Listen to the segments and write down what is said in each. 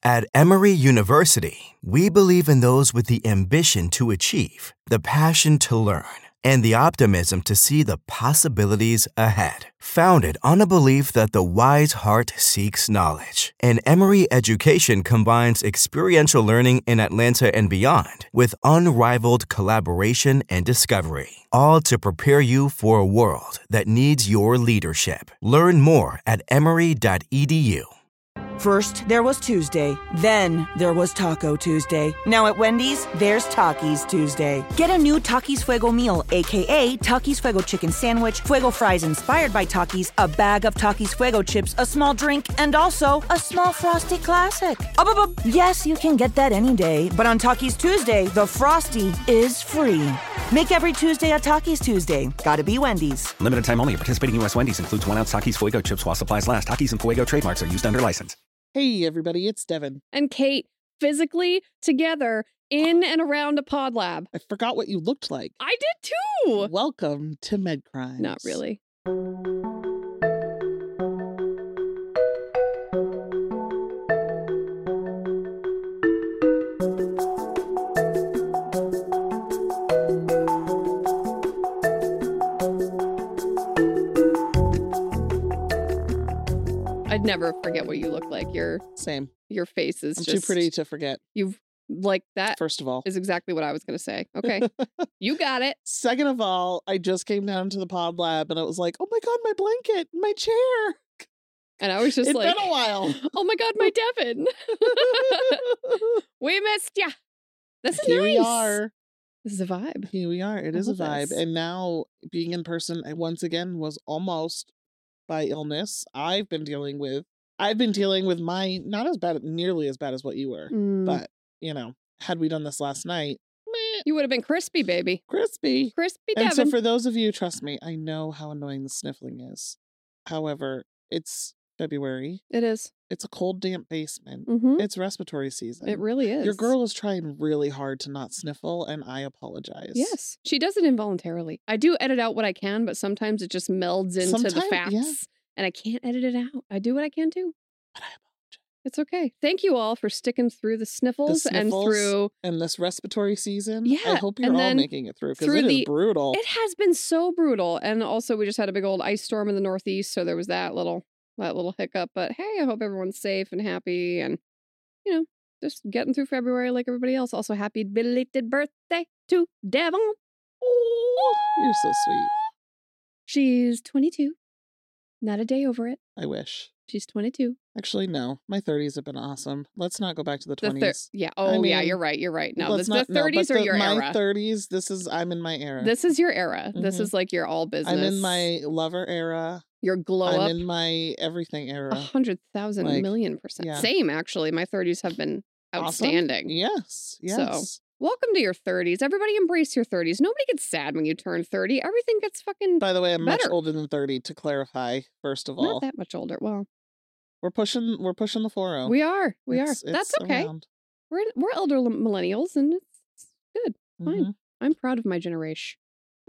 At Emory University, we believe in those with the ambition to achieve, the passion to learn, and the optimism to see the possibilities ahead. Founded on a belief that the wise heart seeks knowledge, and Emory education combines experiential learning in Atlanta and beyond with unrivaled collaboration and discovery, all to prepare you for a world that needs your leadership. Learn more at emory.edu. First, there was Tuesday. Then, there was Taco Tuesday. Now at Wendy's, there's Takis Tuesday. Get a new Takis Fuego meal, a.k.a. Takis Fuego chicken sandwich, Fuego fries inspired by Takis, a bag of Takis Fuego chips, a small drink, and also a small Frosty Classic. Yes, you can get that any day, but on Takis Tuesday, the Frosty is free. Make every Tuesday a Takis Tuesday. Gotta be Wendy's. Limited time only. Participating U.S. Wendy's includes 1 ounce Takis Fuego chips while supplies last. Takis and Fuego trademarks are used under license. Hey, everybody, it's Devin. And Kate, physically together in and around a pod lab. I forgot what you looked like. I did too. Welcome to Med Crimes. Not really. I'd never forget what you look like. Same. Your face is I'm just too pretty to forget. You've like that. First of all, is exactly what I was going to say. Okay. You got it. Second of all, I just came down to the pod lab and I was like, oh my God, my blanket, my chair. And I was just It's like, been a while. Oh my God, my Devin. We missed ya. This is Here nice. we are. This is a vibe. Here we are. It is a love vibe. this. And now being in person, I once again was almost by illness. I've been dealing with my, not as bad, nearly as bad as what you were. But, you know, had we done this last night, You would have been crispy, baby. crispy. Crispy And Devin. so for those of you, trust me, I know how annoying the sniffling is. However, it's February. It is. It's a cold, damp basement. Mm-hmm. It's respiratory season. It really is. Your girl is trying really hard to not sniffle, and I apologize. Yes. She does it involuntarily. I do edit out what I can, but sometimes it just melds into the Sometime- facts. yeah. And I can't edit it out. I do what I can do. But I apologize. It's okay. Thank you all for sticking through the sniffles, and through... and this respiratory season. Yeah, I hope you're and all then making it through because through it is the- brutal. It has been so brutal. And also we just had a big old ice storm in the Northeast, so there was that little hiccup. But hey, I hope everyone's safe and happy and, you know, just getting through February like everybody else. Also, happy belated birthday to Devon. Oh, you're so sweet. She's 22. Not a day over it. I wish. She's 22. Actually, no. My 30s have been awesome. Let's not go back to the The 20s. yeah. I Oh, yeah, mean, you're right. You're right. No, Let's the not- no, 30s but are your my era. 30s, I'm in my era. This is your era. This Mhm. is like your all business. I'm in my lover era. your glow I'm up. in my everything era. 100,000 Like, million%. yeah. Same, actually. My 30s have been Awesome. outstanding. Yes. Yes. Welcome to your 30s. Everybody embrace your 30s. Nobody gets sad when you turn 30. Everything gets fucking By the way, I'm much better. older than 30, to clarify, first of not all. that much older. Well, We're pushing the 40. we are. We are. It's That's okay. around. We're elder millennials, and it's good. Fine. Mhm. I'm proud of my generation.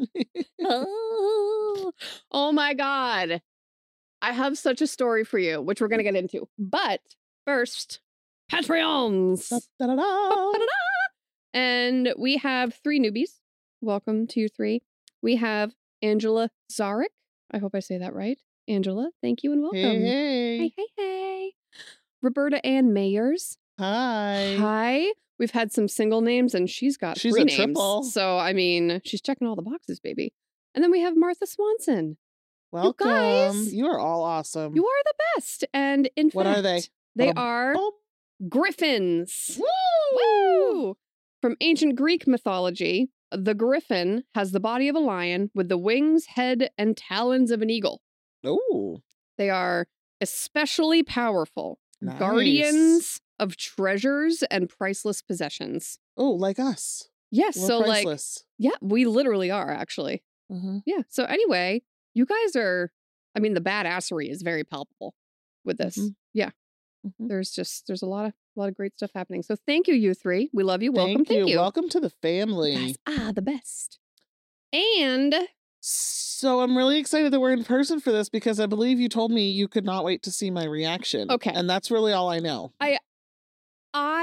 Oh my God. I have such a story for you, which we're going to get into. But first, Patreons. Da-da-da. And we have 3 newbies. Welcome to you 3. We have Angela Zarek. I hope I say that right. Angela, thank you and welcome. Hey. Hey. Roberta Ann Mayers. Hi. Hi. We've had some single names, and she's got She's 3 a names. triple. So, I mean, she's checking all the boxes, baby. And then we have Martha Swanson. Welcome. guys. You are all awesome. You are the best. And in What fact, are they? They Ba-dum, are boom. griffins. Woo! Woo! From ancient Greek mythology, the griffin has the body of a lion with the wings, head, and talons of an eagle. Oh, They are especially powerful, nice. guardians of treasures and priceless possessions. Oh, like us. Yes, We're so like, priceless. yeah, we literally are actually. Mhm. Yeah. So anyway, you guys are, I mean, the badassery is very palpable with this. Mhm. Yeah. Mhm. There's a lot of great stuff happening. So thank you, you 3. We love you. Welcome. Thank you. Thank you. Welcome to the You family. guys are the best. And So I'm really excited that we're in person for this because I believe you told me you could not wait to see my reaction. Okay. And that's really all I know.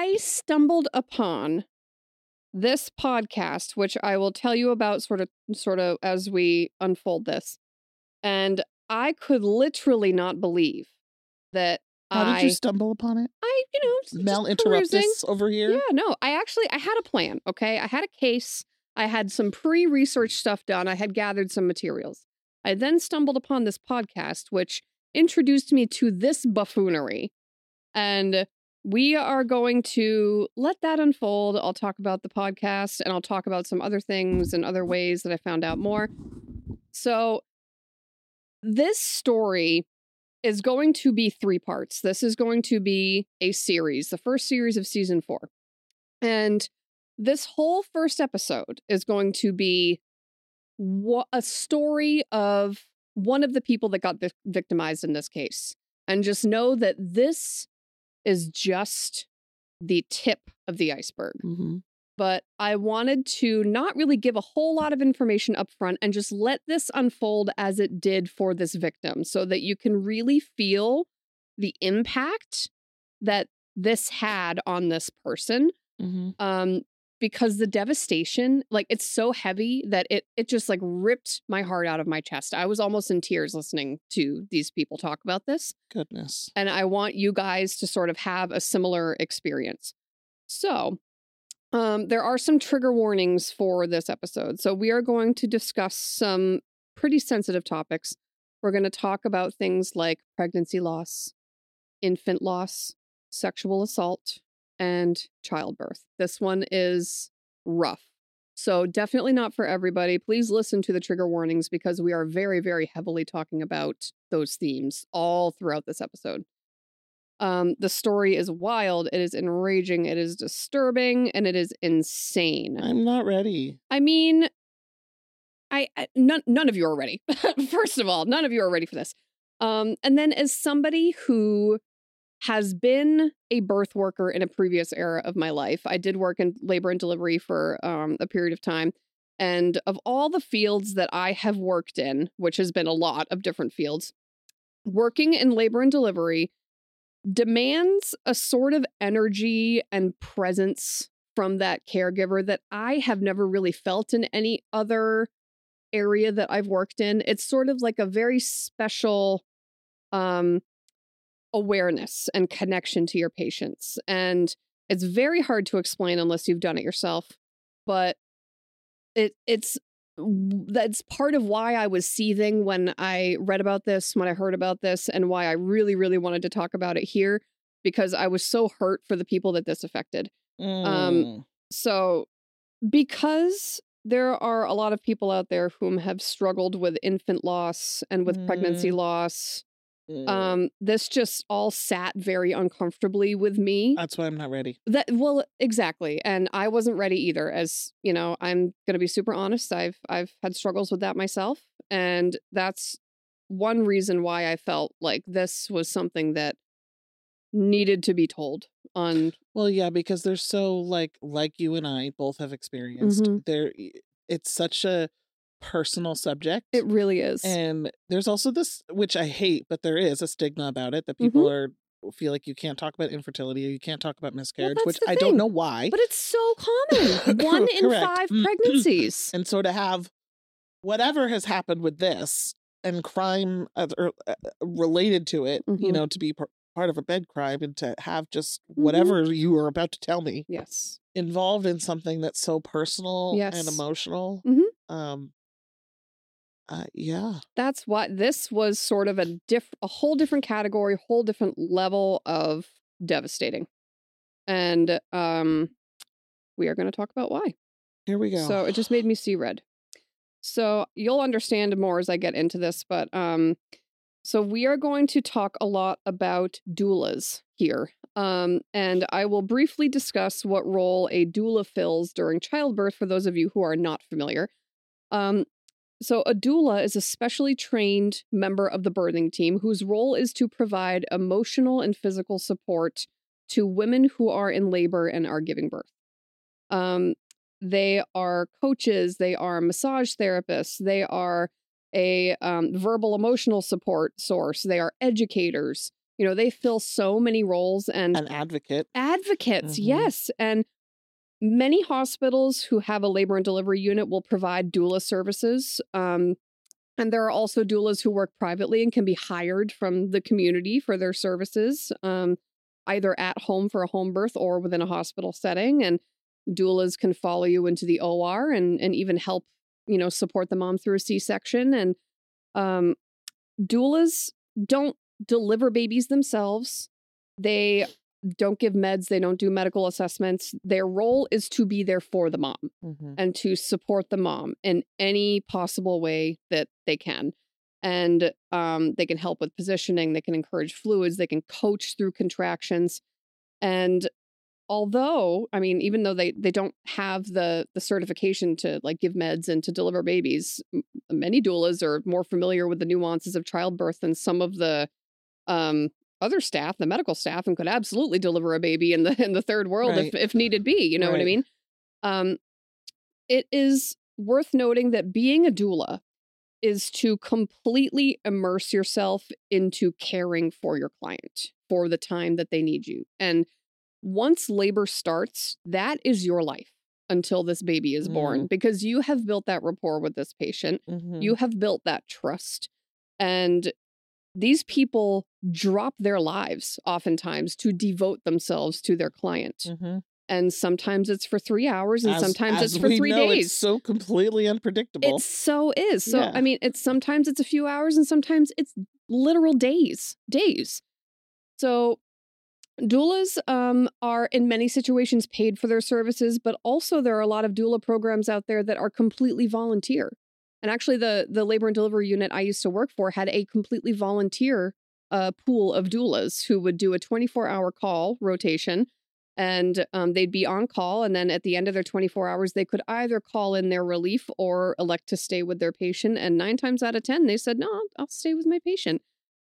I stumbled upon this podcast, which I will tell you about sort of as we unfold this. And I could literally not believe that How did you stumble upon it? just Mel perusing. interruptus over here? Yeah, no, I had a plan, okay? I had a case. I had some pre-research stuff done. I had gathered some materials. I then stumbled upon this podcast, which introduced me to this buffoonery. And we are going to let that unfold. I'll talk about the podcast, and I'll talk about some other things and other ways that I found out more. So this story is going to be 3 parts. This is going to be a series, the first series of season 4. And this whole first episode is going to be a story of one of the people that got victimized in this case. And just know that this is just the tip of the iceberg. Mm-hmm. But I wanted to not really give a whole lot of information up front and just let this unfold as it did for this victim so that you can really feel the impact that this had on this person. Mm-hmm. Because the devastation, like, it's so heavy that it just like ripped my heart out of my chest. I was almost in tears listening to these people talk about this. Goodness. And I want you guys to sort of have a similar experience. So there are some trigger warnings for this episode. So we are going to discuss some pretty sensitive topics. We're going to talk about things like pregnancy loss, infant loss, sexual assault, and childbirth. This one is rough. So definitely not for everybody. Please listen to the trigger warnings because we are very, very heavily talking about those themes all throughout this episode. The story is wild. It is enraging. It is disturbing, and it is insane. I'm not ready. I mean, none of you are ready. First of all, none of you are ready for this. And then as somebody who has been a birth worker in a previous era of my life, I did work in labor and delivery for a period of time. And of all the fields that I have worked in, which has been a lot of different fields, working in labor and delivery demands a sort of energy and presence from that caregiver that I have never really felt in any other area that I've worked in. It's sort of like a very special awareness and connection to your patients. And it's very hard to explain unless you've done it yourself. But that's part of why I was seething when I read about this, when I heard about this, and why I really, really wanted to talk about it here, because I was so hurt for the people that this affected. So because there are a lot of people out there whom have struggled with infant loss and with pregnancy loss, this just all sat very uncomfortably with me. That's why I'm not ready. Well, exactly. And I wasn't ready either. As you know, I'm going to be super honest. I've had struggles with that myself. And that's one reason why I felt like this was something that needed to be told on. Well, yeah, because they're so like you and I both have experienced. It's such a personal subject. It really is. And there's also this, which I hate, but there is a stigma about it, that people feel like you can't talk about infertility or you can't talk about miscarriage, which I don't know why. But it's so common. 1 in 5 pregnancies. And so to have whatever has happened with this and crime related to it, you know, to be part of a bed crime, and to have just whatever you are about to tell me involved in something that's so personal and emotional. Yeah. That's why this was sort of a whole different category, whole different level of devastating. And we are going to talk about why. Here we go. So it just made me see red. So you'll understand more as I get into this, but so we are going to talk a lot about doulas here. And I will briefly discuss what role a doula fills during childbirth for those of you who are not familiar. So a doula is a specially trained member of the birthing team whose role is to provide emotional and physical support to women who are in labor and are giving birth. They are coaches, they are massage therapists, they are a verbal emotional support source, they are educators. They fill so many roles and An advocate. advocates, yes. And many hospitals who have a labor and delivery unit will provide doula services. And there are also doulas who work privately and can be hired from the community for their services, either at home for a home birth or within a hospital setting. And doulas can follow you into the OR and even help, support the mom through a C-section. And doulas don't deliver babies themselves. They don't give meds. They don't do medical assessments. Their role is to be there for the mom and to support the mom in any possible way that they can. And they can help with positioning. They can encourage fluids. They can coach through contractions. And although, even though they don't have the certification to give meds and to deliver babies, many doulas are more familiar with the nuances of childbirth than some of the other staff, the medical staff, and could absolutely deliver a baby in the third world if needed be. You know what I mean? It is worth noting that being a doula is to completely immerse yourself into caring for your client for the time that they need you. And once labor starts, that is your life until this baby is born, because you have built that rapport with this patient. You have built that trust. And these people drop their lives oftentimes to devote themselves to their client. And sometimes it's for 3 hours and sometimes it's for 3 days. It's so completely unpredictable. It so is. So, sometimes it's a few hours and sometimes it's literal days. So doulas are in many situations paid for their services, but also there are a lot of doula programs out there that are completely volunteer. And actually the labor and delivery unit I used to work for had a completely volunteer pool of doulas who would do a 24-hour call rotation. And they'd be on call. And then at the end of their 24 hours, they could either call in their relief or elect to stay with their patient. And 9 times out of 10, they said, no, I'll stay with my patient.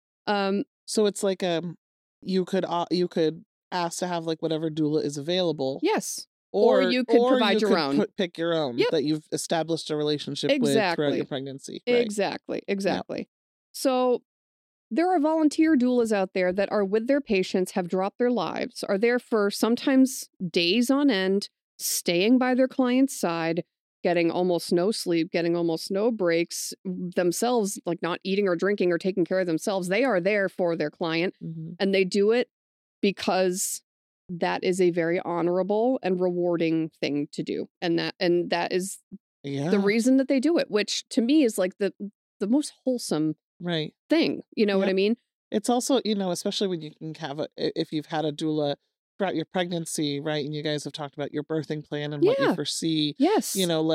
So it's like you could ask to have whatever doula is available. Yes. Or you could provide your own. Pick your own that you've established a relationship with throughout your pregnancy. Right? Exactly. Yep. So there are volunteer doulas out there that are with their patients, have dropped their lives, are there for sometimes days on end, staying by their client's side, getting almost no sleep, getting almost no breaks, themselves not eating or drinking or taking care of themselves. They are there for their client and they do it because that is a very honorable and rewarding thing to do. And that is the reason that they do it, which to me is the most wholesome thing. You know what I mean? It's also, especially when you can have if you've had a doula throughout your pregnancy, right? And you guys have talked about your birthing plan and what you foresee. Yes.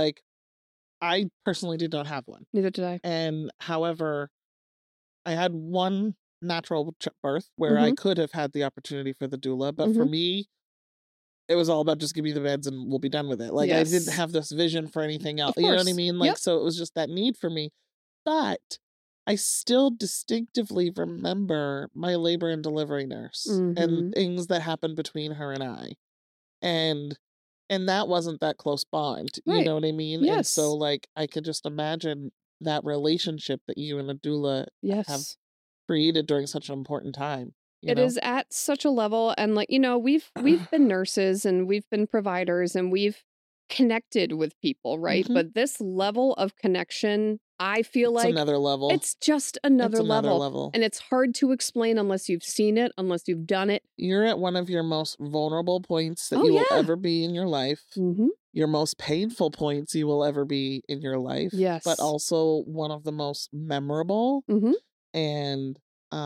I personally did not have one. Neither did I. And however, I had one natural birth where I could have had the opportunity for the doula. But for me, it was all about just give me the meds and we'll be done with it. I didn't have this vision for anything else. You know what I mean? So it was just that need for me. But I still distinctively remember my labor and delivery nurse and things that happened between her and I. And that wasn't that close bond. You know what I mean? Yes. And so I could just imagine that relationship that you and a doula have created during such an important time. It is at such a level. And we've been nurses and we've been providers and we've connected with people, right? But this level of connection, I feel it's another level. It's just another level. And it's hard to explain unless you've seen it, unless you've done it. You're at one of your most vulnerable points that you will ever be in your life. Your most painful points you will ever be in your life. Yes. But also one of the most memorable and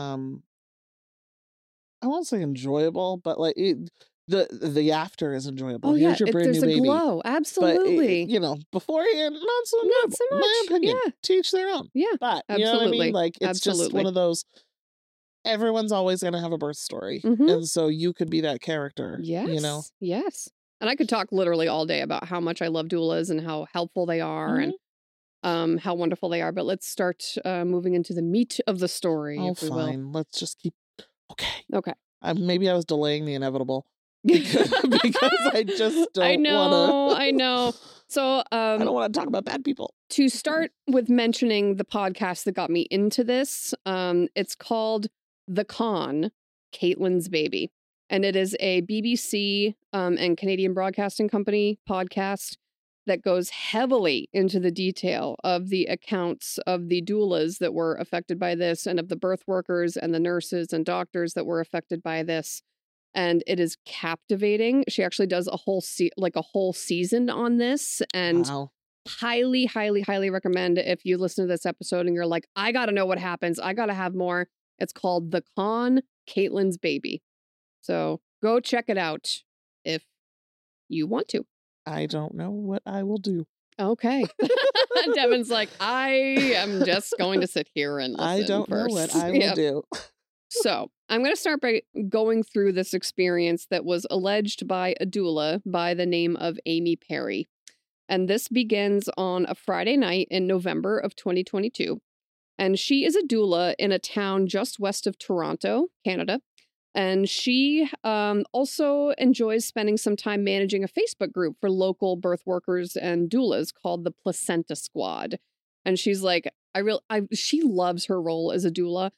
I won't say enjoyable, but the after is enjoyable. Here's your brand new baby. There's a glow, absolutely. But beforehand, not so much. My opinion. Teach their own. Yeah, but absolutely. You know what I mean? It's just one of those. Everyone's always going to have a birth story, and so you could be that character. Yes, yes. And I could talk literally all day about how much I love doulas and how helpful they are, and how wonderful they are. But let's start moving into the meat of the story. Oh, if we fine. will. Let's just keep. Okay. Maybe I was delaying the inevitable. because I just don't I know. So I don't want to talk about bad people. To start with mentioning the podcast that got me into this, it's called The Con, Caitlin's Baby. And it is a BBC and Canadian Broadcasting Company podcast that goes heavily into the detail of the accounts of the doulas that were affected by this and of the birth workers and the nurses and doctors that were affected by this. And it is captivating. She actually does a whole season on this, and highly, highly, highly recommend if you listen to this episode and you're like, I got to know what happens. I got to have more. It's called The Con, Caitlin's Baby. So go check it out if you want to. I don't know what I will do. Okay. Devin's like, I am just going to sit here and listen. I don't know what I will do. So I'm going to start by going through this experience that was alleged by a doula by the name of Amy Perry. And this begins on a Friday night in November of 2022. And she is a doula in a town just west of Toronto, Canada. And she also enjoys spending some time managing a Facebook group for local birth workers and doulas called the Placenta Squad. And she's like, she loves her role as a doula.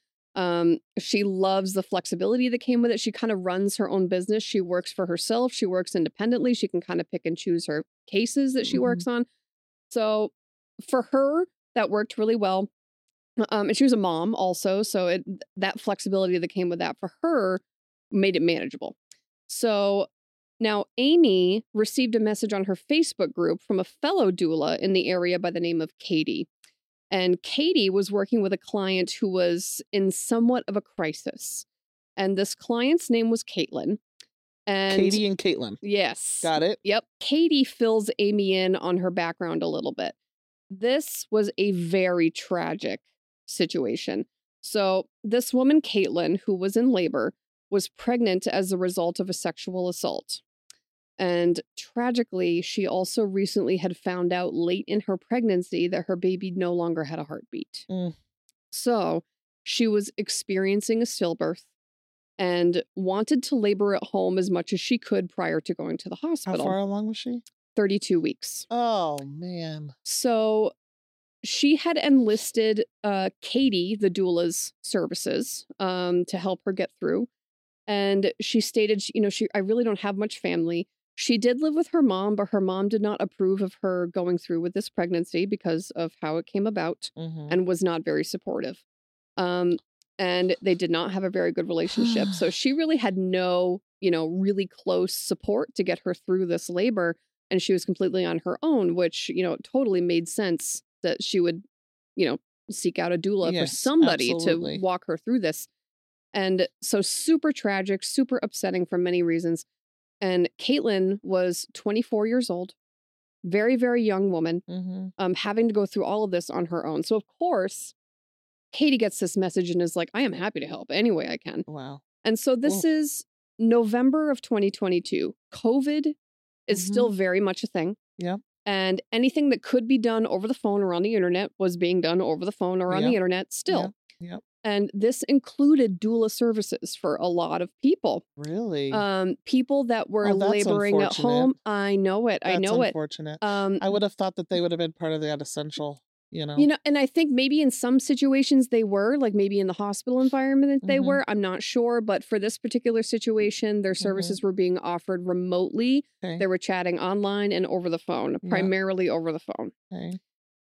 She loves the flexibility that came with it. She kind of runs her own business. She works for herself. She works independently. She can kind of pick and choose her cases that she works on. So for her, that worked really well. And she was a mom also. So that flexibility that came with that for her made it manageable. So now Amy received a message on her Facebook group from a fellow doula in the area by the name of Katie. And Katie was working with a client who was in somewhat of a crisis. And this client's name was Caitlin. And Katie and Caitlin. Yes. Got it. Yep. Katie fills Amy in on her background a little bit. This was a very tragic situation. So this woman, Caitlin, who was in labor, was pregnant as a result of a sexual assault. And tragically, she also recently had found out late in her pregnancy that her baby no longer had a heartbeat. So she was experiencing a stillbirth and wanted to labor at home as much as she could prior to going to the hospital. How far along was she? 32 weeks. Oh, man. So she had enlisted Katie, the doula's services, to help her get through. And she stated, I really don't have much family. She did live with her mom, but her mom did not approve of her going through with this pregnancy because of how it came about and was not very supportive. And they did not have a very good relationship. So she really had no, really close support to get her through this labor. And she was completely on her own, which, totally made sense that she would, seek out a doula for somebody to walk her through this. And so super tragic, super upsetting for many reasons. And Caitlin was 24 years old, very, very young woman, having to go through all of this on her own. So, of course, Katie gets this message and is like, I am happy to help any way I can. Wow. And so this is November of 2022. COVID is still very much a thing. Yeah. And anything that could be done over the phone or on the internet was being done over the phone or on the internet still. Yep. And this included doula services for a lot of people. Really? People that were laboring at home. I know it. That's I know unfortunate. I would have thought that they would have been part of that essential, and I think maybe in some situations they were, like maybe in the hospital environment they were. I'm not sure. But for this particular situation, their services were being offered remotely. Okay. They were chatting online and over the phone, primarily over the phone. Okay.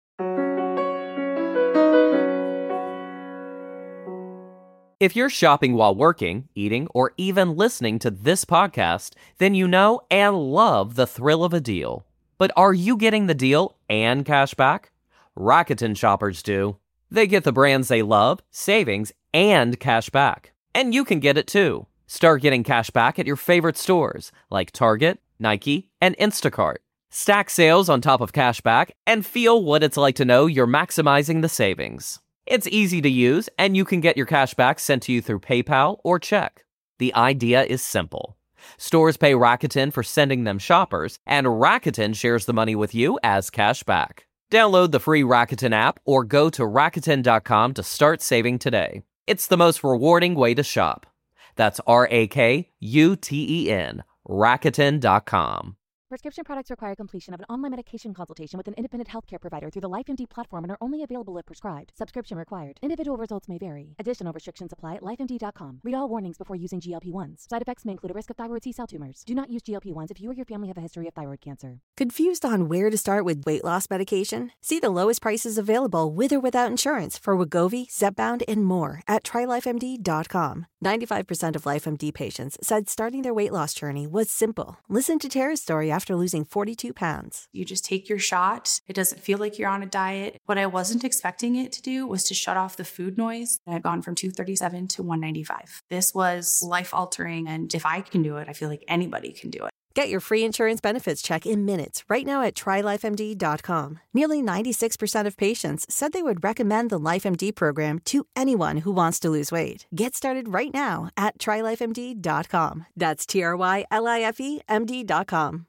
If you're shopping while working, eating, or even listening to this podcast, then you know and love the thrill of a deal. But are you getting the deal and cash back? Rakuten shoppers do. They get the brands they love, savings, and cash back. And you can get it too. Start getting cash back at your favorite stores like Target, Nike, and Instacart. Stack sales on top of cash back and feel what it's like to know you're maximizing the savings. It's easy to use, and you can get your cash back sent to you through PayPal or check. The idea is simple. Stores pay Rakuten for sending them shoppers, and Rakuten shares the money with you as cash back. Download the free Rakuten app or go to Rakuten.com to start saving today. It's the most rewarding way to shop. That's Rakuten, Rakuten.com. Prescription products require completion of an online medication consultation with an independent healthcare provider through the LifeMD platform and are only available if prescribed. Subscription required. Individual results may vary. Additional restrictions apply at lifemd.com. Read all warnings before using GLP-1s. Side effects may include a risk of thyroid C-cell tumors. Do not use GLP-1s if you or your family have a history of thyroid cancer. Confused on where to start with weight loss medication? See the lowest prices available with or without insurance for Wegovy, Zepbound, and more at TryLifeMD.com. 95% of LifeMD patients said starting their weight loss journey was simple. Listen to Tara's story after losing 42 pounds. You just take your shot. It doesn't feel like you're on a diet. What I wasn't expecting it to do was to shut off the food noise. I had gone from 237 to 195. This was life-altering, and if I can do it, I feel like anybody can do it. Get your free insurance benefits check in minutes right now at TryLifeMD.com. Nearly 96% of patients said they would recommend the LifeMD program to anyone who wants to lose weight. Get started right now at TryLifeMD.com. That's TryLifeMD.com.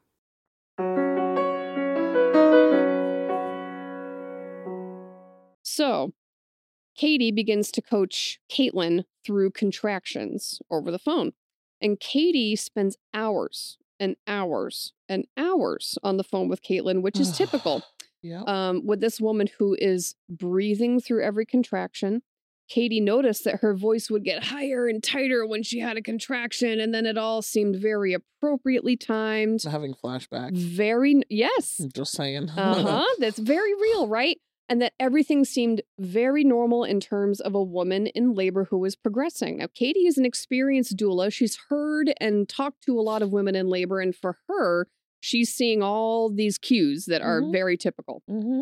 So, Katie begins to coach Caitlin through contractions over the phone. And Katie spends hours and hours and hours on the phone with Caitlin, which is typical. With this woman who is breathing through every contraction. Katie noticed that her voice would get higher and tighter when she had a contraction, and then it all seemed very appropriately timed. Having flashbacks. Yes. I'm just saying. That's very real, right? And that everything seemed very normal in terms of a woman in labor who was progressing. Now, Katie is an experienced doula. She's heard and talked to a lot of women in labor, and for her, she's seeing all these cues that are very typical.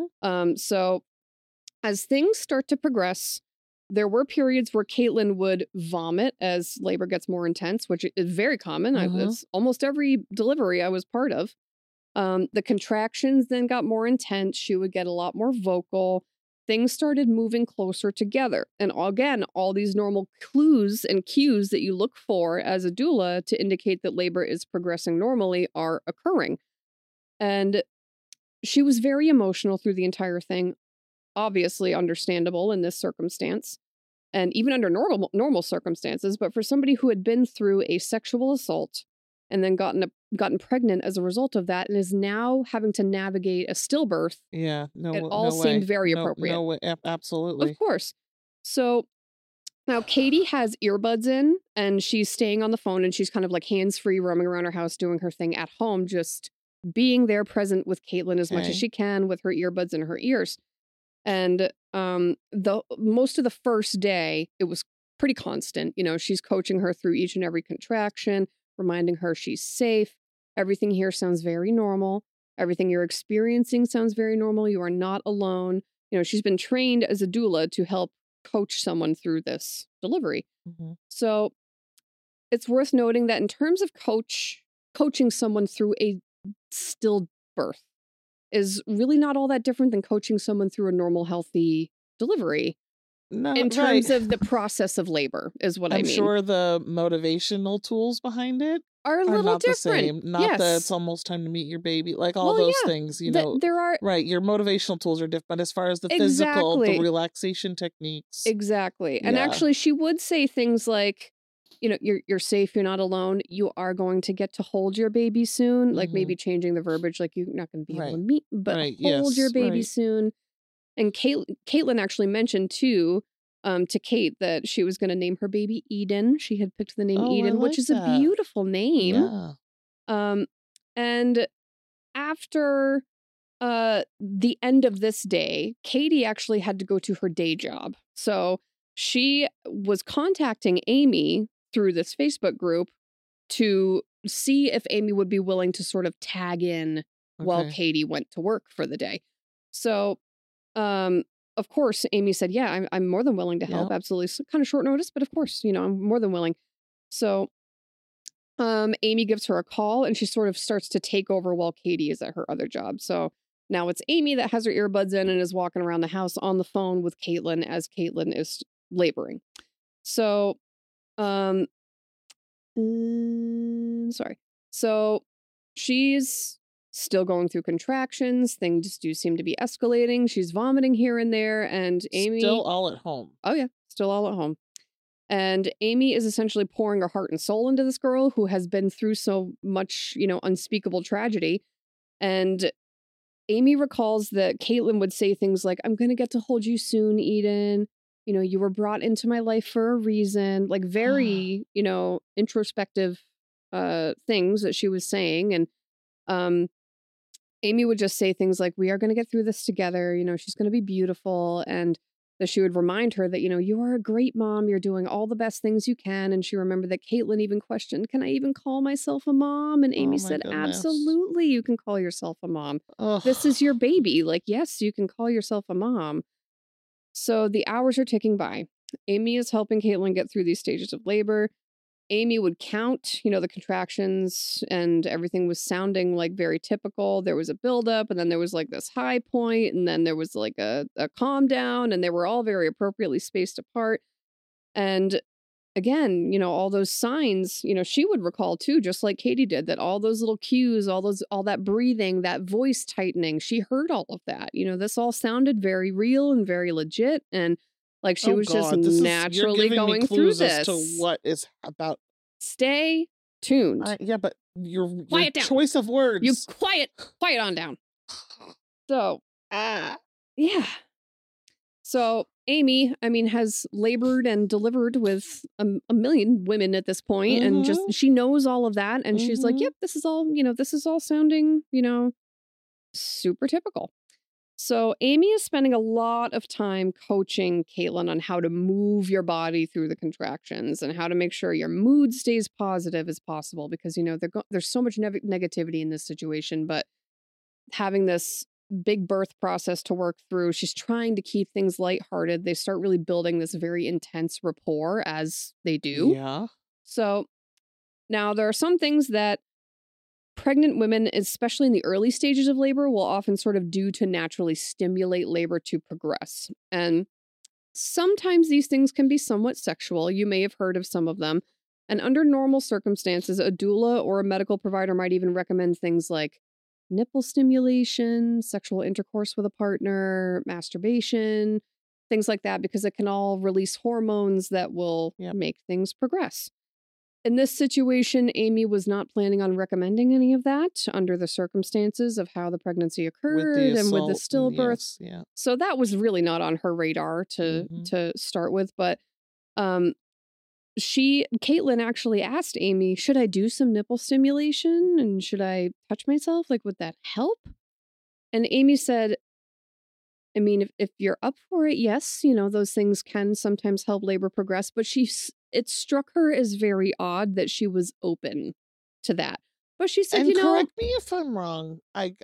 So as things start to progress, there were periods where Caitlin would vomit as labor gets more intense, which is very common. It's almost every delivery I was part of. The contractions then got more intense. She would get a lot more vocal. Things started moving closer together. And again, all these normal clues and cues that you look for as a doula to indicate that labor is progressing normally are occurring. And she was very emotional through the entire thing. Obviously understandable in this circumstance. And even under normal circumstances. But for somebody who had been through a sexual assault and then gotten pregnant as a result of that and is now having to navigate a stillbirth. Yeah, it all seemed very appropriate. No way, absolutely. Of course. So now Katie has earbuds in and she's staying on the phone and she's kind of like hands-free roaming around her house doing her thing at home, just being there present with Caitlin as much as she can with her earbuds in her ears. And most of the first day, it was pretty constant. You know, she's coaching her through each and every contraction, reminding her she's safe. Everything here sounds very normal. Everything you're experiencing sounds very normal. You are not alone. You know, she's been trained as a doula to help coach someone through this delivery. So it's worth noting that in terms of coaching someone through a stillbirth is really not all that different than coaching someone through a normal, healthy delivery. No, in terms of the process of labor is what I mean. I'm sure the motivational tools behind it are a little not different. The same. Not that it's almost time to meet your baby. Like all those things, you know. There are right. Your motivational tools are different, but as far as the physical, the relaxation techniques. Exactly. And actually she would say things like, you know, you're safe, you're not alone. You are going to get to hold your baby soon. Like maybe changing the verbiage, like you're not going to be able to meet, but hold your baby soon. And Caitlin actually mentioned too, to Kate that she was going to name her baby Eden. She had picked the name Eden, which is a beautiful name. Yeah. And after the end of this day, Katie actually had to go to her day job. So she was contacting Amy through this Facebook group to see if Amy would be willing to sort of tag in while Katie went to work for the day. So, of course, Amy said, yeah, I'm more than willing to help. Absolutely. So kind of short notice, but of course, you know, I'm more than willing. So, Amy gives her a call and she sort of starts to take over while Katie is at her other job. So now it's Amy that has her earbuds in and is walking around the house on the phone with Caitlin as Caitlin is laboring. So, sorry. So she's still going through contractions. Things do seem to be escalating. She's vomiting here and there. And Amy... Still all at home. Oh, yeah. Still all at home. And Amy is essentially pouring her heart and soul into this girl who has been through so much, you know, unspeakable tragedy. And Amy recalls that Caitlin would say things like, I'm going to get to hold you soon, Eden. You know, you were brought into my life for a reason. Like very, you know, introspective things that she was saying. And Amy would just say things like, we are going to get through this together. You know, she's going to be beautiful. And that she would remind her that, you know, you are a great mom. You're doing all the best things you can. And she remembered that Caitlin even questioned, can I even call myself a mom? And Amy said, goodness. Absolutely, you can call yourself a mom. Ugh. This is your baby. Like, yes, you can call yourself a mom. So the hours are ticking by. Amy is helping Caitlin get through these stages of labor. Amy would count, you know, the contractions, and everything was sounding like very typical. There was a buildup, and then there was like this high point, and then there was like a calm down, and they were all very appropriately spaced apart. And again, you know, all those signs, you know, she would recall too, just like Katie did, that all those little cues, all that breathing, that voice tightening, she heard all of that. You know, this all sounded very real and very legit, and like she was just naturally going through this. As to what is about. Stay tuned. Yeah, but your Quiet down. choice of words. You quiet on down. So, yeah. So Amy, I mean, has labored and delivered with a million women at this point, and just she knows all of that, and she's like, "Yep, this is all, you know, this is all sounding, you know, super typical." So Amy is spending a lot of time coaching Caitlin on how to move your body through the contractions and how to make sure your mood stays positive as possible, because, you know, there's so much negativity in this situation, but having this big birth process to work through, she's trying to keep things lighthearted. They start really building this very intense rapport as they do. Yeah. So now there are some things that pregnant women, especially in the early stages of labor, will often sort of do to naturally stimulate labor to progress. And sometimes these things can be somewhat sexual. You may have heard of some of them. And under normal circumstances, a doula or a medical provider might even recommend things like nipple stimulation, sexual intercourse with a partner, masturbation, things like that, because it can all release hormones that will make things progress. In this situation, Amy was not planning on recommending any of that under the circumstances of how the pregnancy occurred and with the stillbirth. Yes, yeah. So that was really not on her radar to start with. But Caitlin actually asked Amy, should I do some nipple stimulation? And should I touch myself? Like, would that help? And Amy said, I mean, if you're up for it, yes, you know, those things can sometimes help labor progress. But it struck her as very odd that she was open to that. But she said, and you know, correct me if I'm wrong. I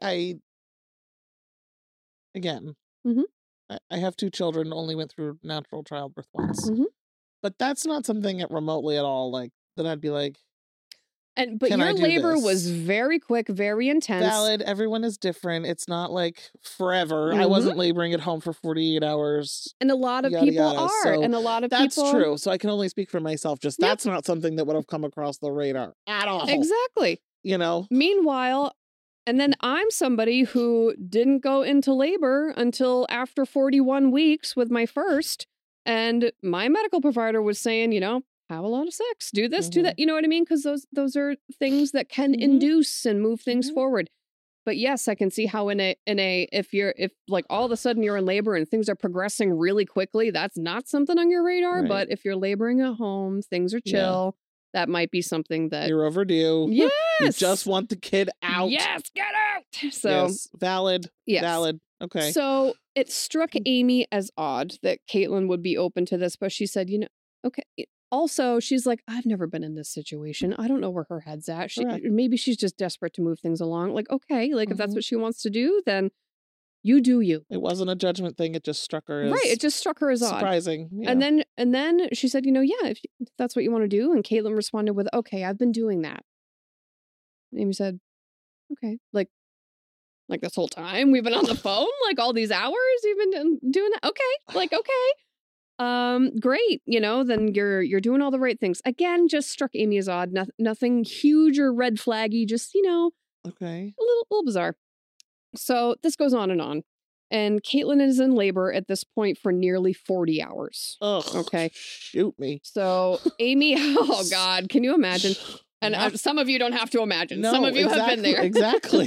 have 2 children, only went through natural childbirth once. But that's not something that remotely at all, like, that I'd be like, but your labor was very quick, very intense. Valid. Everyone is different. It's not like forever. I wasn't laboring at home for 48 hours. And a lot of people are. So and a lot of that's people. That's true. So I can only speak for myself. Just that's not something that would have come across the radar at all. Exactly. You know? Meanwhile, and then I'm somebody who didn't go into labor until after 41 weeks with my first. And my medical provider was saying, you know, have a lot of sex, do this, do that. You know what I mean? Because those are things that can induce and move things forward. But yes, I can see how if like all of a sudden you're in labor and things are progressing really quickly, that's not something on your radar. Right. But if you're laboring at home, things are chill. That might be something that you're overdue. Yes. You just want the kid out. Yes, get out. So yes, valid. Yes. Valid. Okay. So it struck Amy as odd that Caitlin would be open to this, but she said, you know, okay. Also, she's like, I've never been in this situation. I don't know where her head's at. Maybe she's just desperate to move things along. Like, okay, like if that's what she wants to do, then you do you. It wasn't a judgment thing. It just struck her as right. It just struck her as surprising. Odd. Yeah. And then she said, you know, yeah, if that's what you want to do. And Caitlin responded with, okay, I've been doing that. And Amy said, okay, like this whole time we've been on the phone, like all these hours you've been doing that. Okay, like okay. Great. You know, then you're doing all the right things. Again, just struck Amy as odd. Nothing huge or red flaggy. Just, you know, okay, a little bizarre. So this goes on. And Caitlin is in labor at this point for nearly 40 hours. Ugh, okay. Shoot me. So Amy, oh God, can you imagine? And some of you don't have to imagine. No, some of you have been there. Exactly.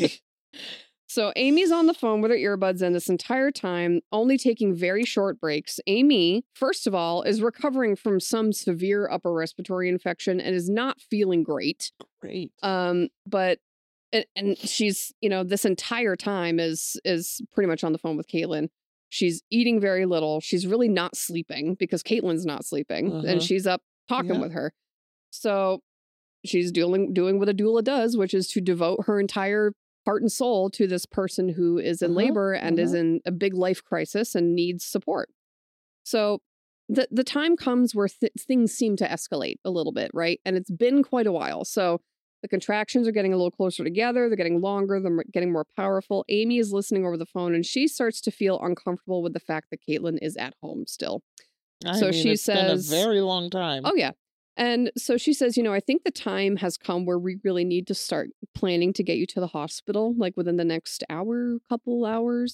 So Amy's on the phone with her earbuds in this entire time, only taking very short breaks. Amy, first of all, is recovering from some severe upper respiratory infection and is not feeling great. Great. But and she's, this entire time is pretty much on the phone with Caitlin. She's eating very little. She's really not sleeping because Caitlin's not sleeping, and she's up talking with her. So she's doing what a doula does, which is to devote her entire heart and soul to this person who is in labor and is in a big life crisis and needs support. So the time comes where things seem to escalate a little bit, right? And it's been quite a while. So the contractions are getting a little closer together. They're getting longer. They're getting more powerful. Amy is listening over the phone, and she starts to feel uncomfortable with the fact that Caitlin is at home still. She says, been a very long time. Oh, yeah. And so she says, I think the time has come where we really need to start planning to get you to the hospital, like within the next couple hours.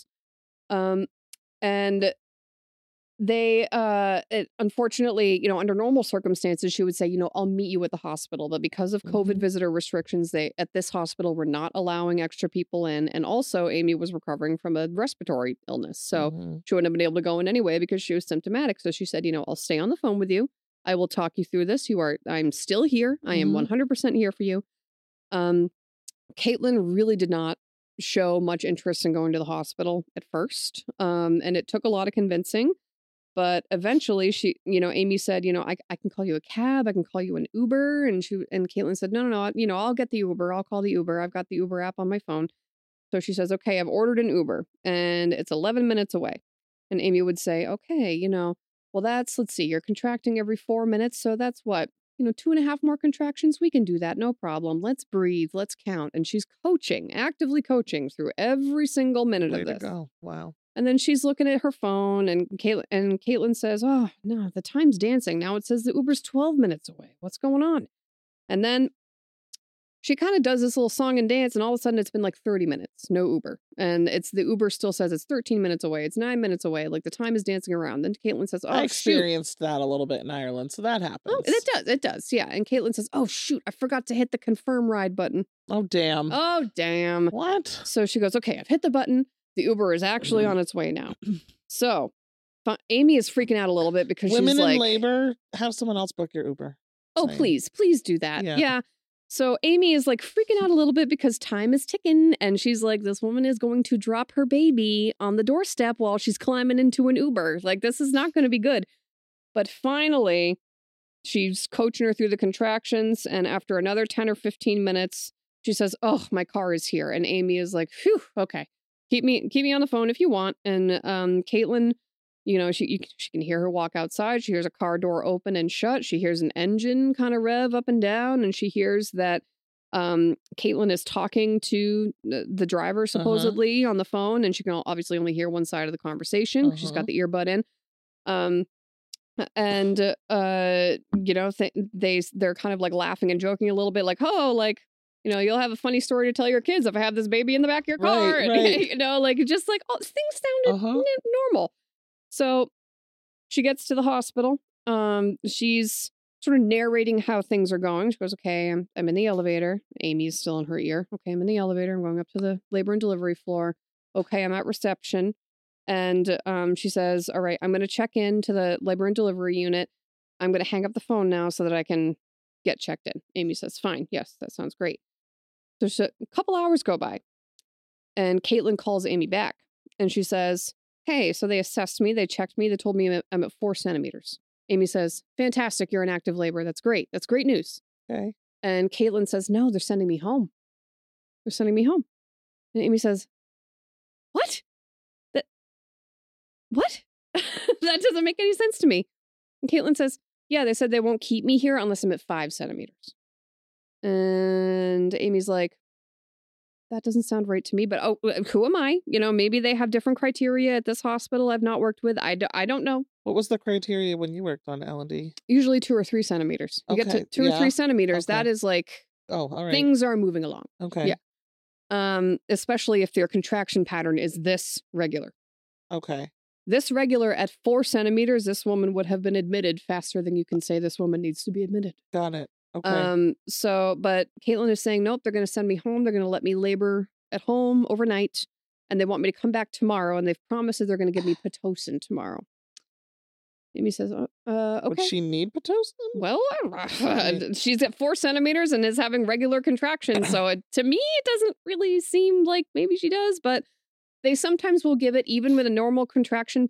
And they, unfortunately, under normal circumstances, she would say, I'll meet you at the hospital. But because of COVID visitor restrictions, at this hospital were not allowing extra people in. And also Amy was recovering from a respiratory illness. So she wouldn't have been able to go in anyway because she was symptomatic. So she said, I'll stay on the phone with you. I will talk you through this. I'm still here. I am 100% here for you. Caitlin really did not show much interest in going to the hospital at first. And it took a lot of convincing. But eventually Amy said, I can call you a cab. I can call you an Uber. And Caitlin said, no, I'll get the Uber. I'll call the Uber. I've got the Uber app on my phone. So she says, okay, I've ordered an Uber and it's 11 minutes away. And Amy would say, okay, well, let's see, you're contracting every 4 minutes. So that's what, 2.5 more contractions. We can do that. No problem. Let's breathe. Let's count. And she's actively coaching through every single minute of this. Way to go. Wow. And then she's looking at her phone and Caitlin says, oh, no, the time's dancing. Now it says the Uber's 12 minutes away. What's going on? And then she kind of does this little song and dance, and all of a sudden it's been like 30 minutes, no Uber. And the Uber still says it's 13 minutes away. It's 9 minutes away. Like the time is dancing around. Then Caitlin says, oh, I experienced that a little bit in Ireland, so that happens. Oh, it does. Yeah. And Caitlin says, oh, shoot, I forgot to hit the confirm ride button. Oh, damn. What? So she goes, okay, I've hit the button. The Uber is actually on its way now. So Amy is freaking out a little bit because women she's like, in labor, have someone else book your Uber. Oh, please do that. Yeah. So Amy is like freaking out a little bit because time is ticking. And she's like, this woman is going to drop her baby on the doorstep while she's climbing into an Uber. Like, this is not going to be good. But finally, she's coaching her through the contractions. And after another 10 or 15 minutes, she says, oh, my car is here. And Amy is like, phew, okay. Keep me on the phone if you want. And Caitlin, she can hear her walk outside. She hears a car door open and shut. She hears an engine kind of rev up and down. And she hears that Caitlin is talking to the driver supposedly on the phone. And she can obviously only hear one side of the conversation. She's got the earbud in. They're kind of like laughing and joking a little bit like, oh, like, you'll have a funny story to tell your kids if I have this baby in the back of your car. Right. Just like, oh, things sounded normal. So she gets to the hospital. She's sort of narrating how things are going. She goes, okay, I'm in the elevator. Amy's still in her ear. Okay, I'm in the elevator. I'm going up to the labor and delivery floor. Okay, I'm at reception. And she says, all right, I'm going to check in to the labor and delivery unit. I'm going to hang up the phone now so that I can get checked in. Amy says, fine. Yes, that sounds great. So a couple hours go by and Caitlin calls Amy back and she says, hey, so they assessed me. They checked me. They told me I'm at 4 centimeters. Amy says, fantastic. You're in active labor. That's great. That's great news. Okay. And Caitlin says, no, they're sending me home. They're sending me home. And Amy says, what? What? That doesn't make any sense to me. And Caitlin says, yeah, they said they won't keep me here unless I'm at 5 centimeters. And Amy's like, that doesn't sound right to me, but who am I? Maybe they have different criteria at this hospital I've not worked with. I don't know. What was the criteria when you worked on L&D? Usually 2 or 3 centimeters. You get to 2 or 3 centimeters. Okay. That is like, all right. Things are moving along. Okay. Yeah. Especially if their contraction pattern is this regular. Okay. This regular at 4 centimeters, this woman would have been admitted faster than you can say this woman needs to be admitted. Got it. Okay. But Caitlin is saying, nope, they're going to send me home. They're going to let me labor at home overnight, and they want me to come back tomorrow, and they've promised that they're going to give me Pitocin tomorrow. Amy says, okay. Would she need Pitocin? Well, she's at 4 centimeters and is having regular contractions. So to me, it doesn't really seem like maybe she does, but they sometimes will give it even with a normal contraction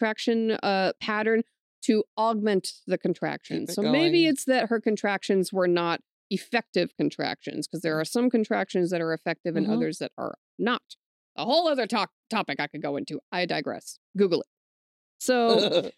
pattern to augment the contractions. So maybe it's that her contractions were not effective contractions, because there are some contractions that are effective and others that are not. A whole other topic I could go into. I digress. Google it. So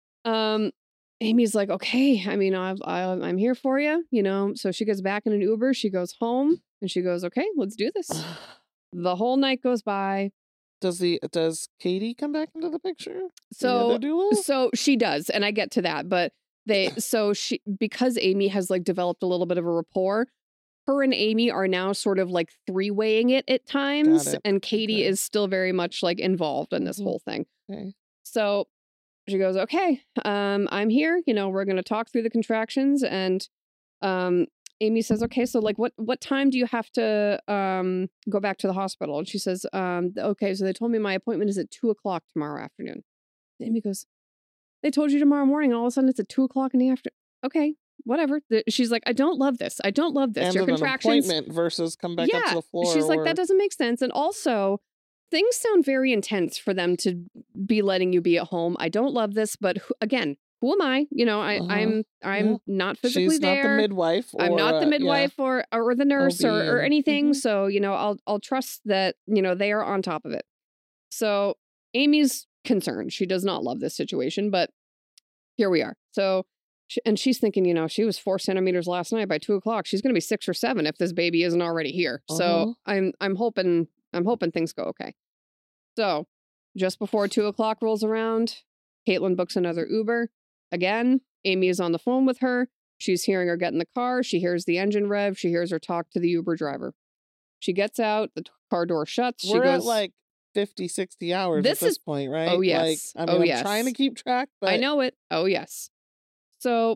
Amy's like, okay, I mean, I'm here for you, you know. So she gets back in an Uber. She goes home and she goes, okay, let's do this. The whole night goes by. Does Katie come back into the picture? So she does, and I get to that, but because Amy has like developed a little bit of a rapport, her and Amy are now sort of like 3-weighing it at times, and Katie is still very much like involved in this whole thing. Okay. So she goes, okay, I'm here, you know, we're going to talk through the contractions, and Amy says, okay, so like what time do you have to go back to the hospital? And she says, okay, so they told me my appointment is at 2:00 tomorrow afternoon. And Amy goes, they told you tomorrow morning, all of a sudden it's at 2:00 in the afternoon. Okay, whatever. She's like, I don't love this. And your contractions. An appointment versus come back up to the floor. She's like, that doesn't make sense. And also, things sound very intense for them to be letting you be at home. I don't love this, but again, who am I? You know, I'm not physically She's there. Not the midwife. I'm not the midwife or the nurse or anything. So, you know, I'll trust that, you know, they are on top of it. So Amy's concerned. She does not love this situation, but here we are. So, she's thinking, you know, she was 4 centimeters last night. By 2:00, she's going to be 6 or 7 if this baby isn't already here. So I'm hoping things go okay. So just before 2:00 rolls around, Caitlin books another Uber. Again, Amy is on the phone with her. She's hearing her get in the car. She hears the engine rev. She hears her talk to the Uber driver. She gets out. The car door shuts. We're at like 50, 60 hours at this point, right? Oh, yes. Like, I'm trying to keep track, but I know it. Oh, yes. So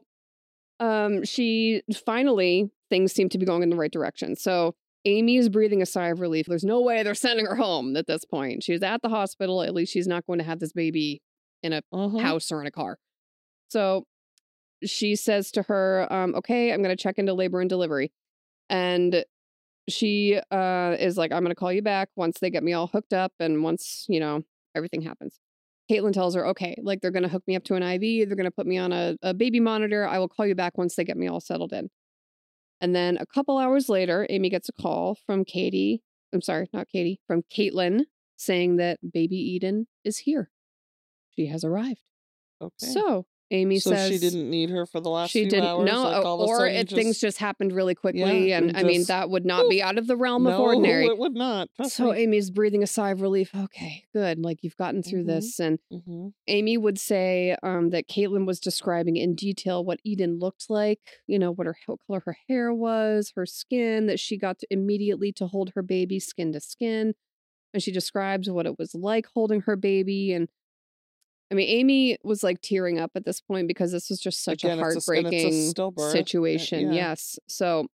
she finally, things seem to be going in the right direction. So Amy is breathing a sigh of relief. There's no way they're sending her home at this point. She's at the hospital. At least she's not going to have this baby in a house or in a car. So she says to her, okay, I'm going to check into labor and delivery. And she is like, I'm going to call you back once they get me all hooked up and once, you know, everything happens. Caitlin tells her, okay, like they're going to hook me up to an IV. They're going to put me on a baby monitor. I will call you back once they get me all settled in. And then a couple hours later, Amy gets a call from from Caitlin saying that baby Eden is here. She has arrived. Okay. So Amy says she didn't need her for the last few hours. No, things just happened really quickly, and I mean that would not be out of the realm of ordinary. No, it would not. So Amy's breathing a sigh of relief. Okay, good. Like you've gotten through this, and Amy would say that Caitlin was describing in detail what Eden looked like. You know what color her hair was, her skin. That she got immediately to hold her baby skin to skin, and she describes what it was like holding her baby and. I mean, Amy was like tearing up at this point because this was just such a heartbreaking situation. Yeah. Yes. So,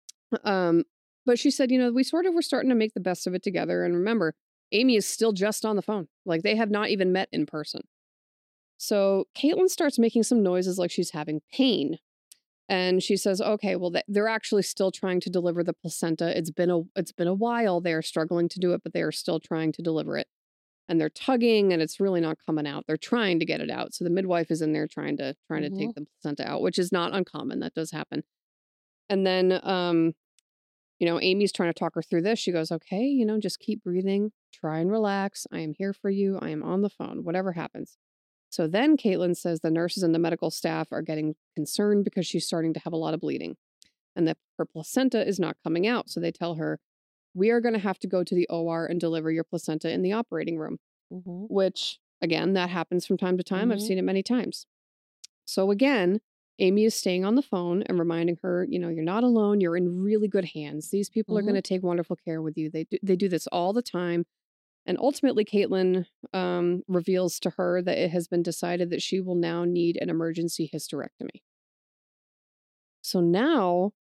but she said, you know, we sort of were starting to make the best of it together. And remember, Amy is still just on the phone. Like they have not even met in person. So Caitlin starts making some noises like she's having pain. And she says, okay, well, they're actually still trying to deliver the placenta. It's been a while. They're struggling to do it, but they are still trying to deliver it. And they're tugging and it's really not coming out. They're trying to get it out. So the midwife is in there trying to take the placenta out, which is not uncommon. That does happen. And then, you know, Amy's trying to talk her through this. She goes, okay, you know, just keep breathing. Try and relax. I am here for you. I am on the phone, whatever happens. So then Caitlin says the nurses and the medical staff are getting concerned because she's starting to have a lot of bleeding and that her placenta is not coming out. So they tell her, we are going to have to go to the OR and deliver your placenta in the operating room, which, again, that happens from time to time. I've seen it many times. So again, Amy is staying on the phone and reminding her, you know, you're not alone. You're in really good hands. These people are going to take wonderful care with you. They do this all the time. And ultimately, Caitlin reveals to her that it has been decided that she will now need an emergency hysterectomy. So now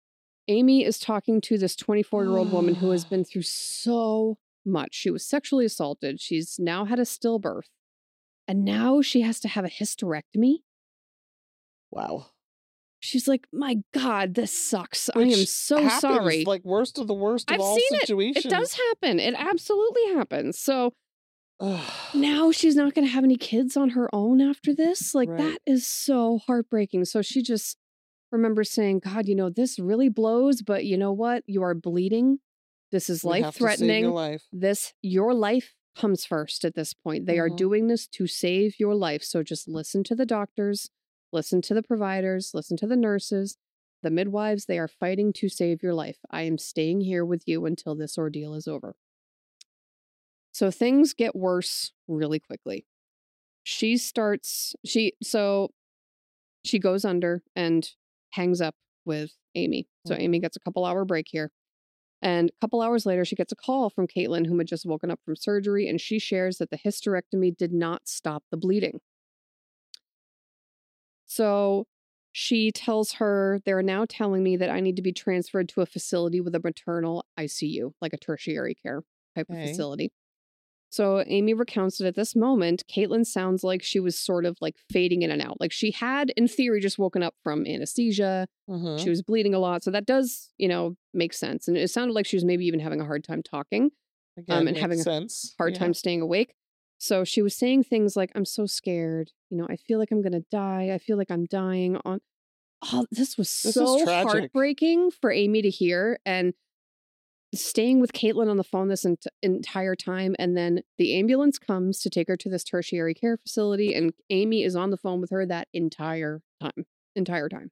Amy is talking to this 24-year-old woman who has been through so much. She was sexually assaulted. She's now had a stillbirth. And now she has to have a hysterectomy. Wow. She's like, my God, this sucks. I am so happens, sorry. Like worst of the worst of all situations. It does happen. It absolutely happens. So now she's not going to have any kids on her own after this. Like that is so heartbreaking. So she just remembers saying, God, this really blows, but you know what? You are bleeding. This is life-threatening. Your life comes first at this point. They are doing this to save your life. So just listen to the doctors, listen to the providers, listen to the nurses, the midwives. They are fighting to save your life. I am staying here with you until this ordeal is over. So things get worse really quickly. She goes under and hangs up with Amy. So Amy gets a couple-hour break here. And a couple hours later, she gets a call from Caitlin, whom had just woken up from surgery, and she shares that the hysterectomy did not stop the bleeding. So she tells her, they're now telling me that I need to be transferred to a facility with a maternal ICU, like a tertiary care type of facility. So Amy recounts that at this moment, Caitlin sounds like she was sort of like fading in and out. Like she had, in theory, just woken up from anesthesia. She was bleeding a lot. So that does, make sense. And it sounded like she was maybe even having a hard time talking. And having a hard time staying awake. So she was saying things like, I'm so scared. I feel like I'm going to die. I feel like I'm dying. This was so heartbreaking for Amy to hear. And staying with Caitlin on the phone this entire time. And then the ambulance comes to take her to this tertiary care facility. And Amy is on the phone with her that entire time.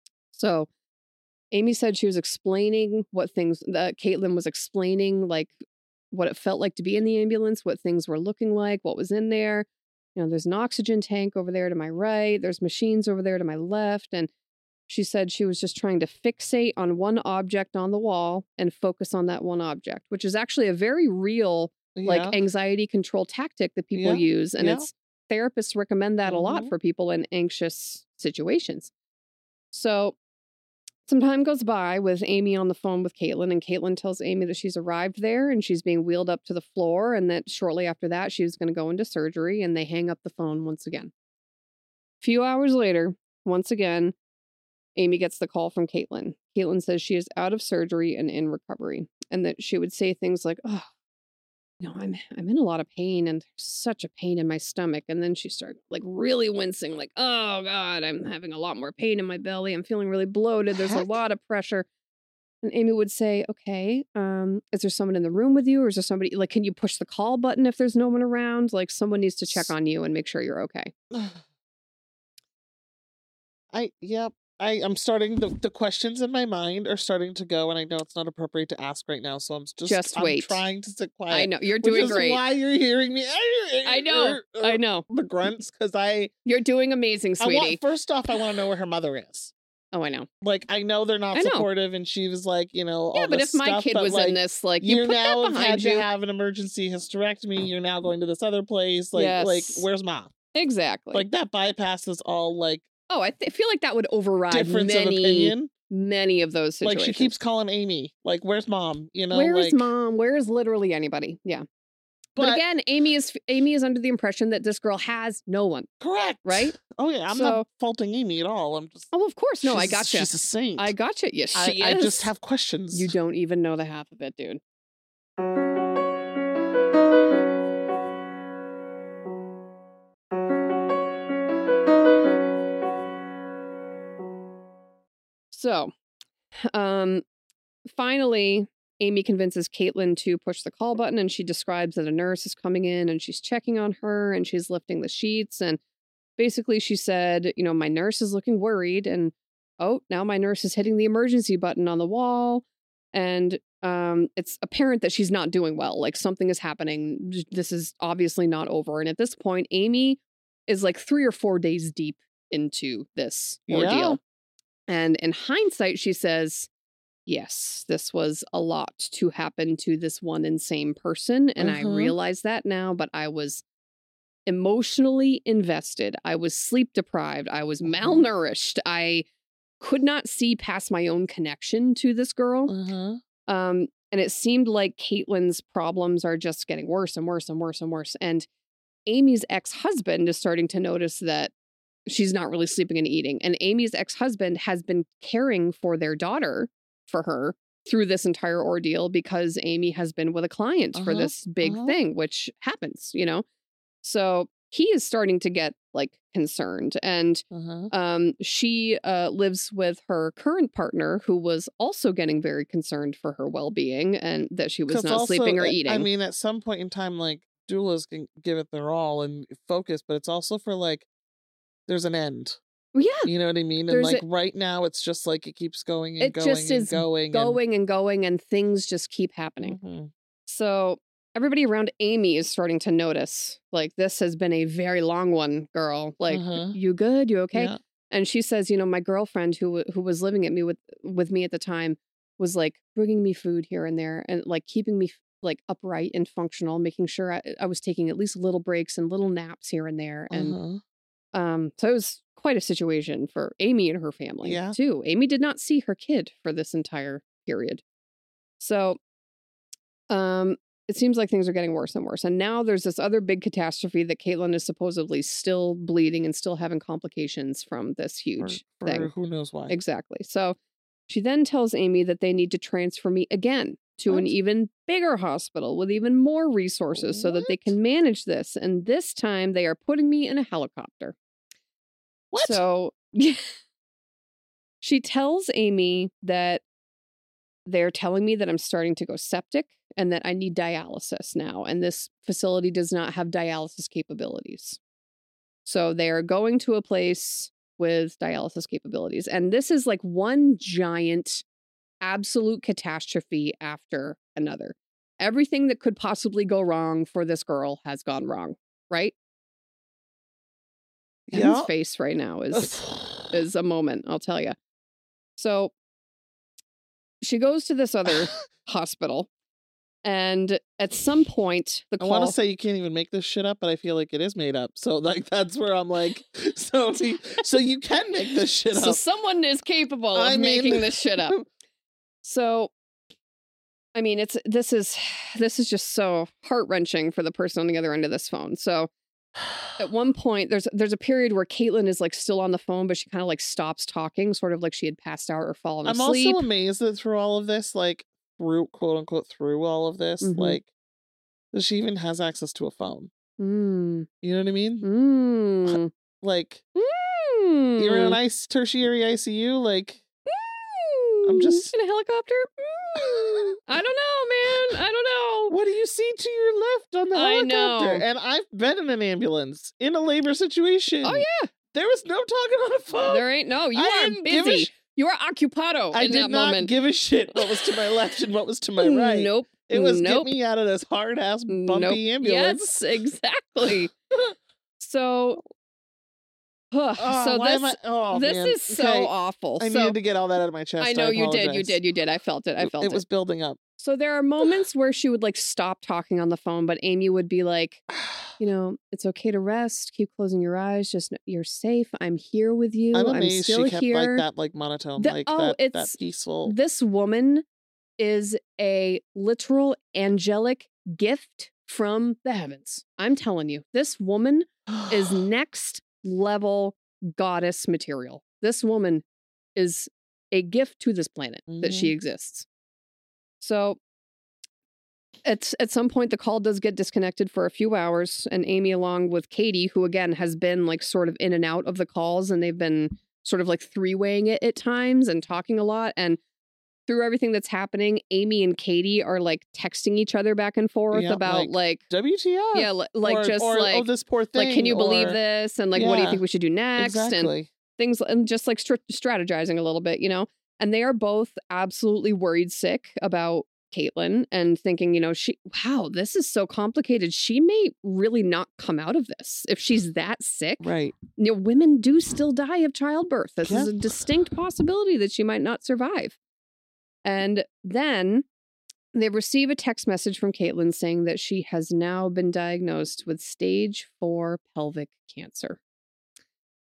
So Amy said she was explaining that Caitlin was explaining, like what it felt like to be in the ambulance, what things were looking like, what was in there. There's an oxygen tank over there to my right. There's machines over there to my left. And she said she was just trying to fixate on one object on the wall and focus on that one object, which is actually a very real like anxiety control tactic that people use. And it's therapists recommend that a lot for people in anxious situations. So some time goes by with Amy on the phone with Caitlin, and Caitlin tells Amy that she's arrived there and she's being wheeled up to the floor, and that shortly after that she was going to go into surgery, and they hang up the phone once again. A few hours later, once again, Amy gets the call from Caitlin. Caitlin says she is out of surgery and in recovery, and that she would say things like, oh, I'm in a lot of pain and such a pain in my stomach. And then she started like really wincing, like, oh God, I'm having a lot more pain in my belly. I'm feeling really bloated. There's a lot of pressure. And Amy would say, okay, is there someone in the room with you? Or is there somebody, like, can you push the call button if there's no one around? Like, someone needs to check on you and make sure you're okay. I'm starting, the questions in my mind are starting to go, and I know it's not appropriate to ask right now, so I'm wait. I'm trying to sit quiet. I know, you're doing great. Why you're hearing me. I know. The grunts, because You're doing amazing, sweetie. First off, I want to know where her mother is. Oh, I know. Like, I know they're not supportive, and she was like, all but if my kid was in this, like, you put that behind you. Had to have an emergency hysterectomy. You're now going to this other place. Like, where's mom? Exactly. Like, that bypasses all, like, oh, I feel like that would override many of those situations. Like, she keeps calling Amy. Like, where's mom? Where's mom? Where's literally anybody? Yeah. But again, Amy is under the impression that this girl has no one. Correct. Right? Oh, yeah. I'm not faulting Amy at all. I'm just... Oh, of course. No, I gotcha. She's a saint. I gotcha. Yes, she is. I just have questions. You don't even know the half of it, dude. So, finally, Amy convinces Caitlin to push the call button, and she describes that a nurse is coming in and she's checking on her and she's lifting the sheets. And basically she said, my nurse is looking worried, and now my nurse is hitting the emergency button on the wall. And it's apparent that she's not doing well. Like, something is happening. This is obviously not over. And at this point, Amy is like 3 or 4 days deep into this ordeal. And in hindsight, she says, yes, this was a lot to happen to this one insane person. And I realize that now, but I was emotionally invested. I was sleep deprived. I was malnourished. I could not see past my own connection to this girl. And it seemed like Caitlin's problems are just getting worse and worse and worse and worse. And Amy's ex-husband is starting to notice that she's not really sleeping and eating. And Amy's ex-husband has been caring for their daughter for her through this entire ordeal because Amy has been with a client for this big thing, which happens, you know? So he is starting to get like concerned. And she lives with her current partner, who was also getting very concerned for her well-being and that she was not sleeping or eating. I mean, at some point in time, like, doulas can give it their all and focus, but it's also for like, there's an end. Yeah. You know what I mean? And like right now, it's just like it keeps going and going and going and going, and things just keep happening. So everybody around Amy is starting to notice, like, this has been a very long one, girl. Like, you good? You okay? Yeah. And she says, you know, my girlfriend who was living at me with me at the time was like bringing me food here and there and like keeping me like upright and functional, making sure I was taking at least little breaks and little naps here and there. And so it was quite a situation for Amy and her family too. Amy did not see her kid for this entire period. So it seems like things are getting worse and worse. And now there's this other big catastrophe that Caitlin is supposedly still bleeding and still having complications from this huge thing. Who knows why. Exactly. So she then tells Amy that they need to transfer me again to an even bigger hospital with even more resources so that they can manage this. And this time they are putting me in a helicopter. What? So she tells Amy that they're telling me that I'm starting to go septic and that I need dialysis now. And this facility does not have dialysis capabilities. So they are going to a place with dialysis capabilities. And this is like one giant absolute catastrophe after another. Everything that could possibly go wrong for this girl has gone wrong, right? His face right now is a moment, I'll tell you. So she goes to this other hospital, and at some point, the call... I want to say you can't even make this shit up, but I feel like it is made up. So like that's where I'm like, so you can make this shit up. So someone is capable of making this shit up. So, I mean, this is just so heart-wrenching for the person on the other end of this phone. So at one point, there's a period where Caitlin is like still on the phone, but she kind of like stops talking, sort of like she had passed out or fallen asleep. I'm also amazed that through all of this, like through quote unquote through all of this, like that she even has access to a phone. You know what I mean? Like you're in a nice tertiary ICU, like I'm just in a helicopter. I don't know, man. I don't know. What do you see to your left on the helicopter? I know. And I've been in an ambulance in a labor situation. Oh yeah. There was no talking on a phone. There ain't no. You are busy. You are occupado. I did not give a shit what was to my left and what was to my right. Nope. It was get me out of this hard ass bumpy ambulance. Yes, exactly. So. This is so awful. I needed to get all that out of my chest. I know you did. You did. I felt it. It was building up. So there are moments where she would like stop talking on the phone, but Amy would be like, you know, it's okay to rest. Keep closing your eyes. Just you're safe. I'm here with you. I'm amazed still she kept here. like that, like monotone, that peaceful. This woman is a literal angelic gift from the heavens. I'm telling you, this woman is next level goddess material. This woman is a gift to this planet that she exists. So at some point the call does get disconnected for a few hours, and Amy, along with Katie, who again has been like sort of in and out of the calls, and they've been sort of like three-waying it at times and talking a lot, and through everything that's happening, Amy and Katie are like texting each other back and forth about like WTF. Yeah, oh, this poor thing. Like, can you believe this? And like, what do you think we should do next? Exactly. And things, and just like strategizing a little bit, you know? And they are both absolutely worried sick about Caitlin and thinking, you know, wow, this is so complicated. She may really not come out of this if she's that sick. Right. You know, women do still die of childbirth. This is a distinct possibility that she might not survive. And then they receive a text message from Caitlin saying that she has now been diagnosed with stage 4 pelvic cancer.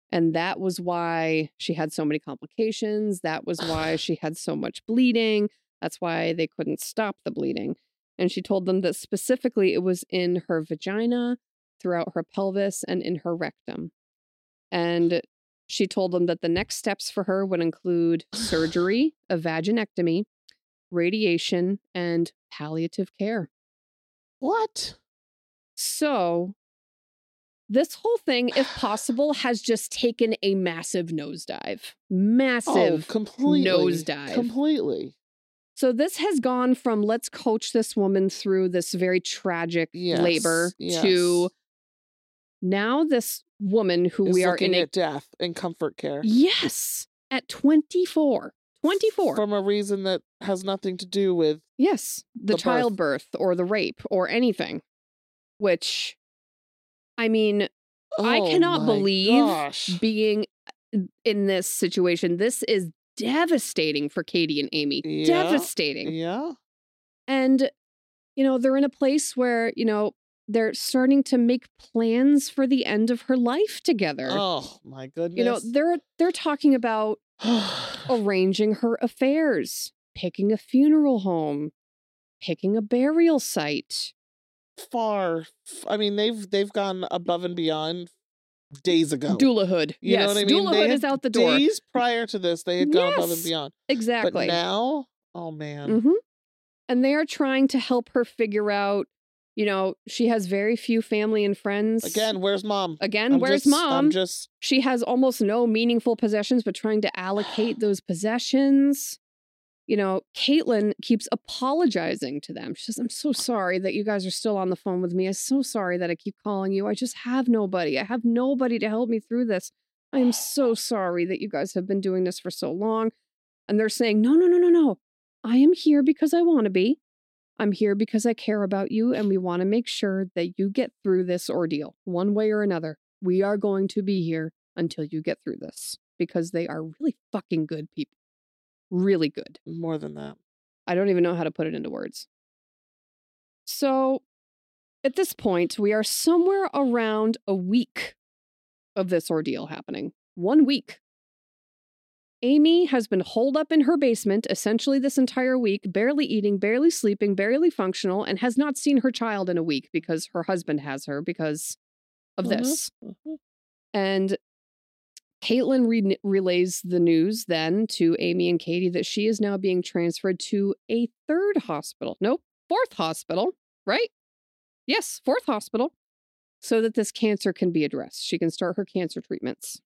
And that was why she had so many complications. That was why she had so much bleeding. That's why they couldn't stop the bleeding. And she told them that specifically it was in her vagina, throughout her pelvis, and in her rectum. And she told them that the next steps for her would include surgery, a vaginectomy, radiation, and palliative care. What? So this whole thing, if possible, has just taken a massive nosedive. Massive nosedive. Completely. So this has gone from let's coach this woman through this very tragic labor to now this woman who we are in at death and comfort care. Yes. At 24. 24. From a reason that has nothing to do with the childbirth or the rape or anything. Which, I mean, I cannot believe being in this situation. This is devastating for Katie and Amy. Yeah. Devastating. Yeah. And, they're in a place where, they're starting to make plans for the end of her life together. Oh, my goodness. They're talking about arranging her affairs, picking a funeral home, picking a burial site. I mean, they've gone above and beyond days ago. Doulahood. You know what I mean? Doulahood is out the door. Days prior to this, they had gone above and beyond. Exactly. But now, oh man. Mm-hmm. And they are trying to help her figure out, she has very few family and friends. Again, where's mom? Where's mom? She has almost no meaningful possessions, but trying to allocate those possessions. Caitlin keeps apologizing to them. She says, I'm so sorry that you guys are still on the phone with me. I'm so sorry that I keep calling you. I just have nobody. I have nobody to help me through this. I am so sorry that you guys have been doing this for so long. And they're saying, no. I am here because I want to be. I'm here because I care about you, and we want to make sure that you get through this ordeal one way or another. We are going to be here until you get through this because they are really fucking good people. Really good. More than that. I don't even know how to put it into words. So at this point, we are somewhere around a week of this ordeal happening. 1 week. Amy has been holed up in her basement essentially this entire week, barely eating, barely sleeping, barely functional, and has not seen her child in a week because her husband has her because of this. And Caitlin relays the news then to Amy and Katie that she is now being transferred to a fourth hospital, right? Yes, fourth hospital, so that this cancer can be addressed. She can start her cancer treatments.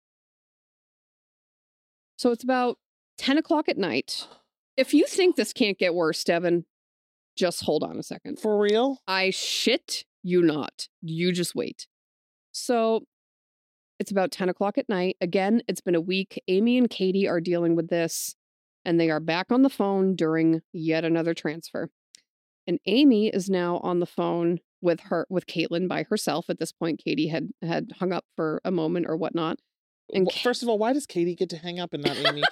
So it's about 10 o'clock at night. If you think this can't get worse, Devin, just hold on a second. For real? I shit you not. You just wait. So it's about 10 o'clock at night. Again, it's been a week. Amy and Katie are dealing with this, and they are back on the phone during yet another transfer. And Amy is now on the phone with Caitlin by herself. At this point, Katie had hung up for a moment or whatnot. And first of all, why does Katie get to hang up and not Amy?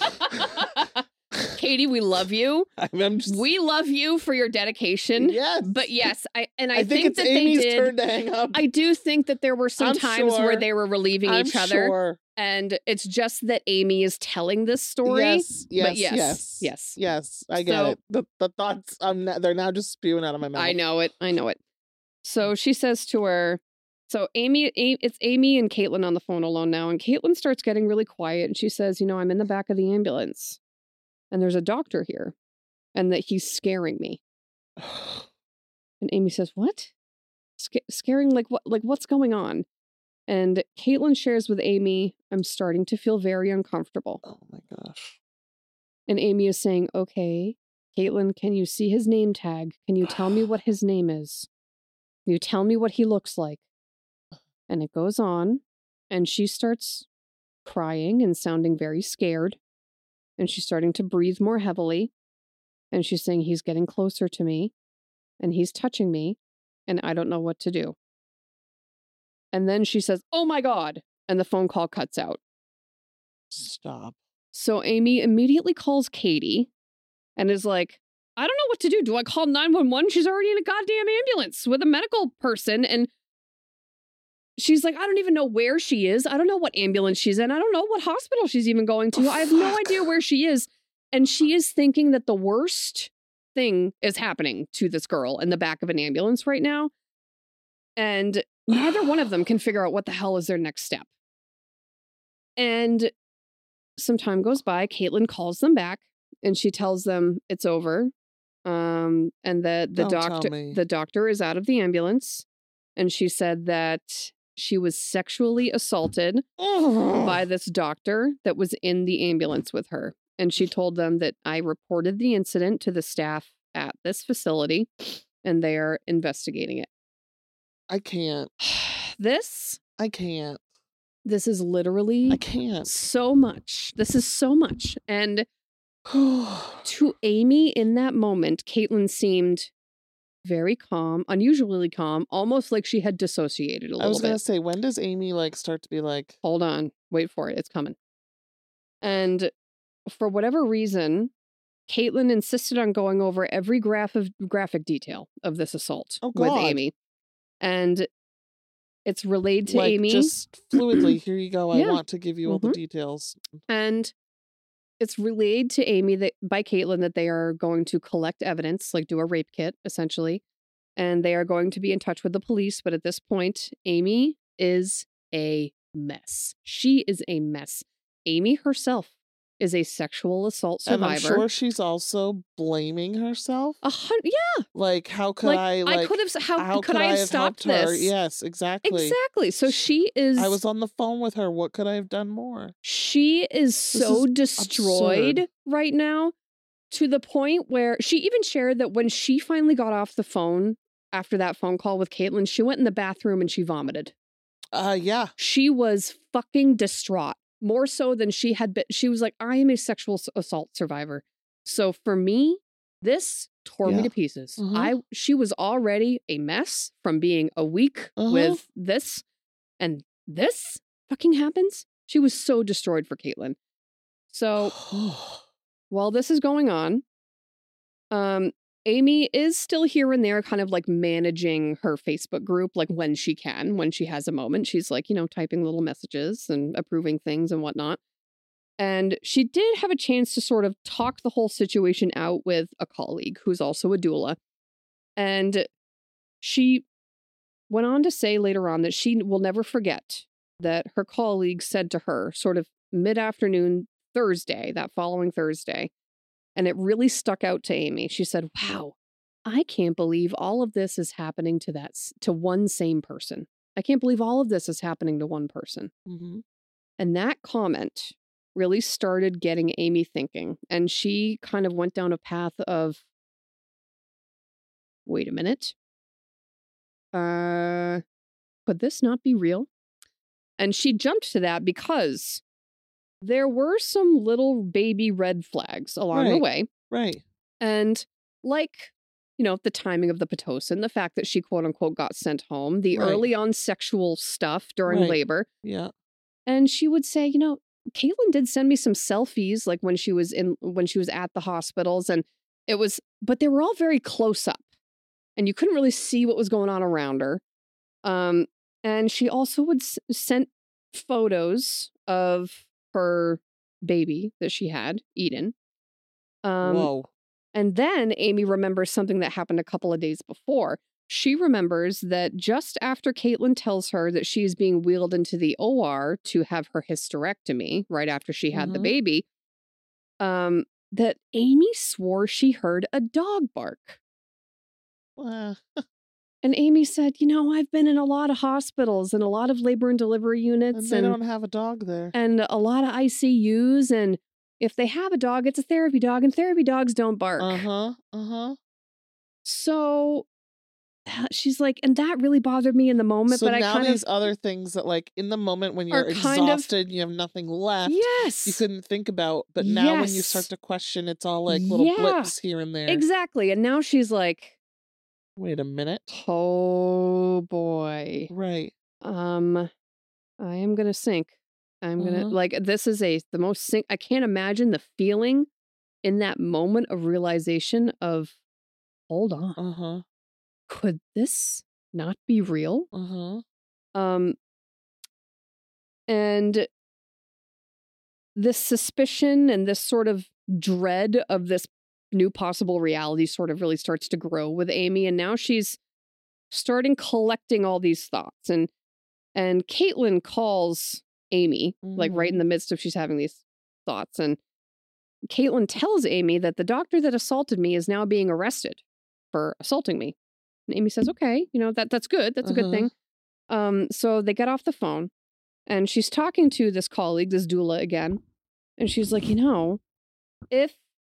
Katie, we love you. We love you for your dedication. Yes. But yes, I think it's Amy's turn to hang up. I do think that there were some times where they were relieving each other. Sure. And it's just that Amy is telling this story. Yes. I get it. The thoughts, they're now just spewing out of my mouth. I know it. So she says to her, it's Amy and Caitlin on the phone alone now. And Caitlin starts getting really quiet. And she says, I'm in the back of the ambulance. And there's a doctor here. And that he's scaring me. And Amy says, what? Scaring? Like what? Like what's going on? And Caitlin shares with Amy, I'm starting to feel very uncomfortable. Oh my gosh. And Amy is saying, okay, Caitlin, can you see his name tag? Can you tell me what his name is? Can you tell me what he looks like? And it goes on, and she starts crying and sounding very scared. And she's starting to breathe more heavily. And she's saying, he's getting closer to me, and he's touching me, and I don't know what to do. And then she says, oh my God. And the phone call cuts out. Stop. So Amy immediately calls Katie and is like, I don't know what to do. Do I call 911? She's already in a goddamn ambulance with a medical person. And she's like, I don't even know where she is. I don't know what ambulance she's in. I don't know what hospital she's even going to. I have no idea where she is. And she is thinking that the worst thing is happening to this girl in the back of an ambulance right now. And neither one of them can figure out what the hell is their next step. And some time goes by. Caitlin calls them back and she tells them it's over. And that the doctor is out of the ambulance. And she said that she was sexually assaulted by this doctor that was in the ambulance with her. And she told them that I reported the incident to the staff at this facility and they are investigating it. I can't. I can't. This is literally I can't. So much. This is so much. And to Amy in that moment, Caitlin seemed very calm, unusually calm, almost like she had dissociated a little bit. I was going to say, when does Amy start to be like... Hold on. Wait for it. It's coming. And for whatever reason, Caitlin insisted on going over every graphic detail of this assault with Amy. And it's relayed to Amy. Just fluidly, here you go. I want to give you all the details. And it's relayed to Amy by Caitlin that they are going to collect evidence, like do a rape kit, essentially. And they are going to be in touch with the police. But at this point, Amy is a mess. She is a mess. Amy herself is a sexual assault survivor. And I'm sure she's also blaming herself. Yeah. Like, how could I how could I have stopped this? Her? Yes, exactly. Exactly. So she is... I was on the phone with her. What could I have done more? She is so destroyed right now to the point where she even shared that when she finally got off the phone after that phone call with Caitlin, she went in the bathroom and she vomited. Yeah. She was fucking distraught. More so than she had been. She was like, I am a sexual assault survivor. So for me, this tore me to pieces. She was already a mess from being a week with this. And this fucking happens. She was so destroyed for Caitlin. So while this is going on, Amy is still here and there kind of like managing her Facebook group, like when she can, when she has a moment. She's like, typing little messages and approving things and whatnot. And she did have a chance to sort of talk the whole situation out with a colleague who's also a doula. And she went on to say later on that she will never forget that her colleague said to her sort of mid-afternoon Thursday, that following Thursday, and it really stuck out to Amy. She said, wow, I can't believe all of this is happening to one same person. I can't believe all of this is happening to one person. Mm-hmm. And that comment really started getting Amy thinking. And she kind of went down a path of, wait a minute. Could this not be real? And she jumped to that because there were some little baby red flags along the way. Right. And like, the timing of the Pitocin, the fact that she quote unquote got sent home, the early on sexual stuff during labor. Yeah. And she would say, Caitlin did send me some selfies like when she was at the hospitals and but they were all very close up and you couldn't really see what was going on around her. And she also would send photos of her baby that she had, Eden. Whoa. And then Amy remembers something that happened a couple of days before. She remembers that just after Caitlin tells her that she's being wheeled into the OR to have her hysterectomy, right after she had the baby, that Amy swore she heard a dog bark. And Amy said, I've been in a lot of hospitals and a lot of labor and delivery units. And they don't have a dog there. And a lot of ICUs. And if they have a dog, it's a therapy dog. And therapy dogs don't bark. So she's like, and that really bothered me in the moment. So but now I kind these other things that like in the moment when you're exhausted, you have nothing left. Yes. You couldn't think about. But now when you start to question, it's all like little blips here and there. Exactly. And now she's like, wait a minute. Oh boy. Right. I am going to sink. I'm going to this is the most sink. I can't imagine the feeling in that moment of realization of, hold on. Could this not be real? And this suspicion and this sort of dread of this new possible reality sort of really starts to grow with Amy. And now she's starting collecting all these thoughts. And Caitlin calls Amy, like right in the midst of she's having these thoughts. And Caitlin tells Amy that the doctor that assaulted me is now being arrested for assaulting me. And Amy says, okay, that's good. That's a good thing. So they get off the phone and she's talking to this colleague, this doula again. And she's like, if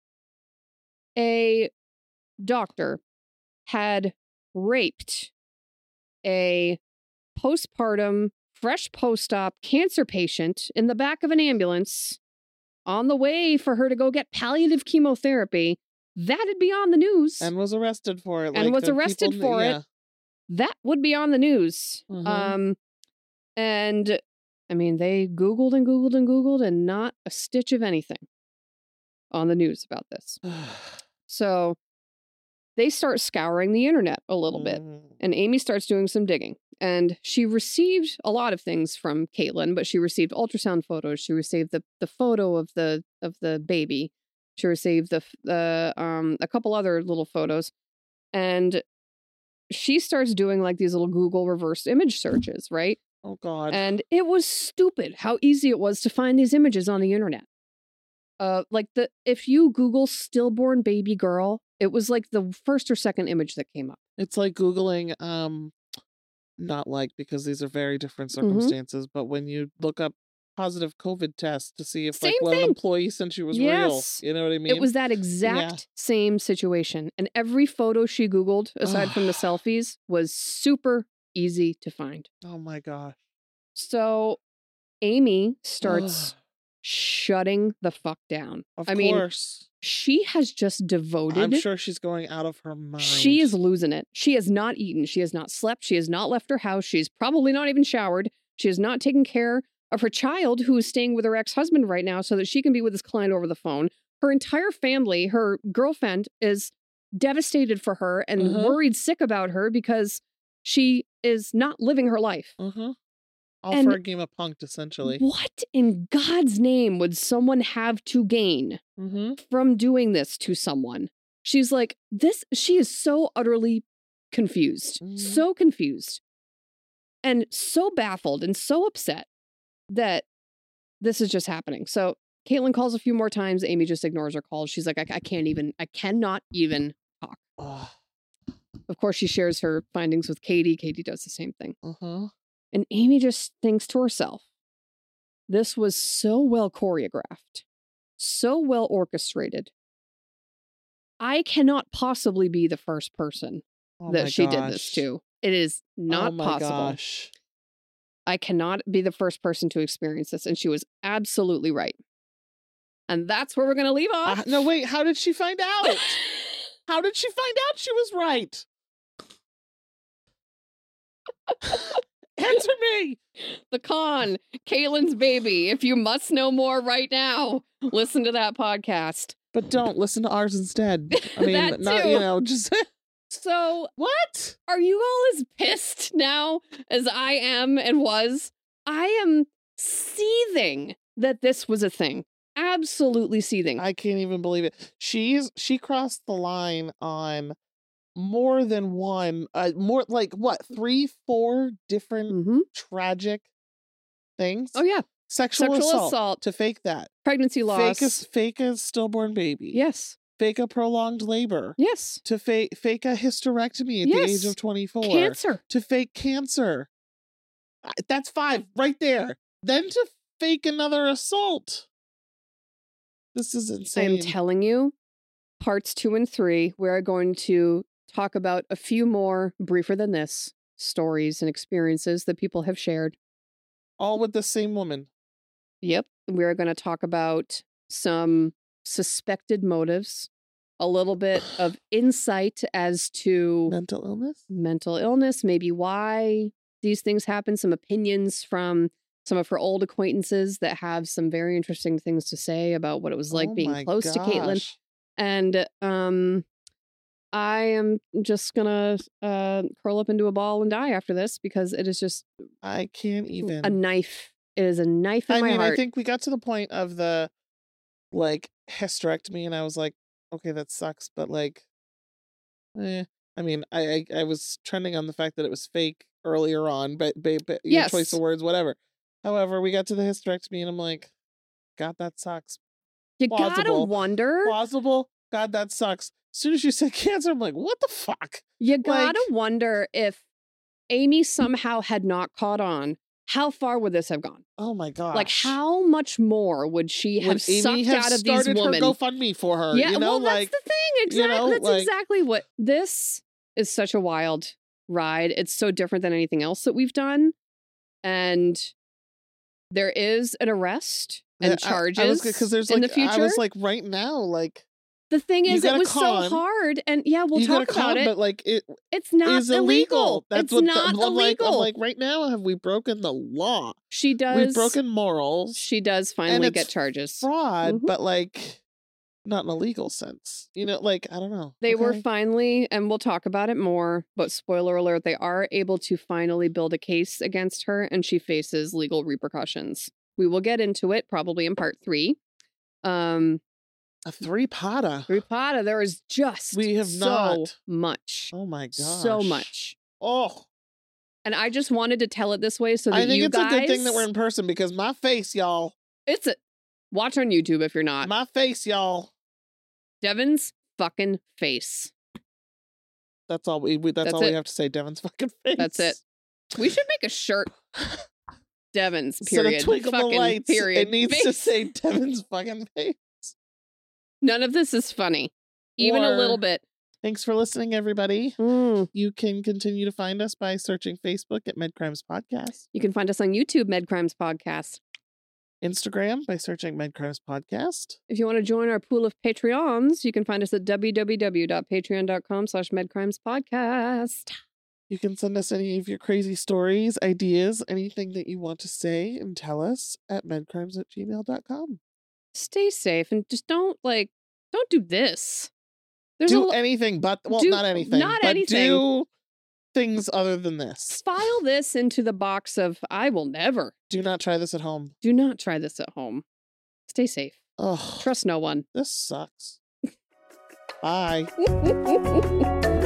a doctor had raped a postpartum, fresh post-op cancer patient in the back of an ambulance on the way for her to go get palliative chemotherapy, that'd be on the news. And was arrested for it. And was arrested for it. That would be on the news. And I mean, they Googled and Googled and Googled and not a stitch of anything on the news about this. So they start scouring the internet a little bit. And Amy starts doing some digging. And she received a lot of things from Caitlin, but she received ultrasound photos. She received the photo of the baby. She received a couple other little photos. And she starts doing like these little Google reverse image searches, right? Oh, God. And it was stupid how easy it was to find these images on the internet. If you Google stillborn baby girl, it was like the first or second image that came up. It's like Googling, not like, because these are very different circumstances, but when you look up positive COVID test to see if what an employee sent you was real. You know what I mean? It was that exact same situation. And every photo she Googled, aside from the selfies, was super easy to find. Oh my gosh. So Amy starts shutting the fuck down. Of course. She has just devoted. I'm sure she's going out of her mind. She is losing it. She has not eaten. She has not slept. She has not left her house. She's probably not even showered. She has not taken care of her child, who is staying with her ex-husband right now so that she can be with this client over the phone. Her entire family, her girlfriend, is devastated for her and worried sick about her because she is not living her life. All for a game of Punk'd, essentially. What in God's name would someone have to gain from doing this to someone? She's like, she is so utterly confused. So confused. And so baffled and so upset that this is just happening. So Caitlin calls a few more times. Amy just ignores her calls. She's like, I cannot even talk. Of course, she shares her findings with Katie. Katie does the same thing. And Amy just thinks to herself, this was so well choreographed, so well orchestrated. I cannot possibly be the first person that she did this to. It is not possible. Gosh. I cannot be the first person to experience this. And she was absolutely right. And that's where we're going to leave off. No, wait. How did she find out? How did she find out she was right? Answer me. The Con, Caitlin's baby. If you must know more right now, listen to that podcast. But don't listen to ours instead. I mean, not, just... So, what? Are you all as pissed now as I am and was? I am seething that this was a thing. Absolutely seething. I can't even believe it. She crossed the line on more than one, more like what, 3-4 different tragic things? Oh, yeah. Sexual assault to fake that. Pregnancy loss. Fake a stillborn baby. Yes. Fake a prolonged labor. Yes. To fake a hysterectomy at the age of 24. Cancer. To fake cancer. That's 5 right there. Then to fake another assault. This is insane. I'm telling you, parts 2 and 3, we're going to talk about a few more briefer than this stories and experiences that people have shared. All with the same woman. Yep. We're going to talk about some suspected motives, a little bit of insight as to mental illness, maybe why these things happen, some opinions from some of her old acquaintances that have some very interesting things to say about what it was like being close to Caitlin. And I am just gonna curl up into a ball and die after this because it is just I can't even a knife It is a knife in my heart. I think we got to the point of the like hysterectomy, and I was like, okay, that sucks, but like, I mean, I was trending on the fact that it was fake earlier on, but your choice of words, whatever. However, we got to the hysterectomy, and I'm like, God, that sucks. You gotta wonder. Plausible. God, that sucks. As soon as you said cancer, I'm like, what the fuck? You gotta wonder if Amy somehow had not caught on. How far would this have gone? Oh my gosh. Like, how much more would she have sucked out of these women? Her GoFundMe for her. Yeah, you know, well, that's the thing. Exactly. That's exactly what this is. Such a wild ride. It's so different than anything else that we've done. And there is an arrest and charges in the future. I was like, right now, like. The thing is, it was so hard, and we'll talk about it. But like, it's not illegal. That's it's not illegal. I'm like, right now, have we broken the law? She does. We've broken morals. She does finally get charges. Fraud, but like, not in a legal sense. You know, like, I don't know. They were finally, and we'll talk about it more. But spoiler alert: they are able to finally build a case against her, and she faces legal repercussions. We will get into it probably in part 3. A three-potter. There is just so much. Oh my gosh. So much. Oh. And I just wanted to tell it this way so that you guys... I think it's a good thing that we're in person because my face, y'all. Watch on YouTube if you're not. My face, y'all. Devin's fucking face. That's all we have to say. Devin's fucking face. That's it. We should make a shirt. Devin's, period. Instead of Twinkle the Lights, period. It needs to say Devin's fucking face. None of this is funny. Even a little bit. Thanks for listening, everybody. You can continue to find us by searching Facebook at MedCrimes Podcast. You can find us on YouTube, MedCrimes Podcast. Instagram by searching MedCrimes Podcast. If you want to join our pool of Patreons, you can find us at www.patreon.com/MedCrimesPodcast. You can send us any of your crazy stories, ideas, anything that you want to say and tell us at medcrimes@gmail.com. Stay safe and just don't do this. Do anything but, not anything. Not but anything. Do things other than this. File this into the box of, I will never. Do not try this at home. Do not try this at home. Stay safe. Oh, trust no one. This sucks. Bye.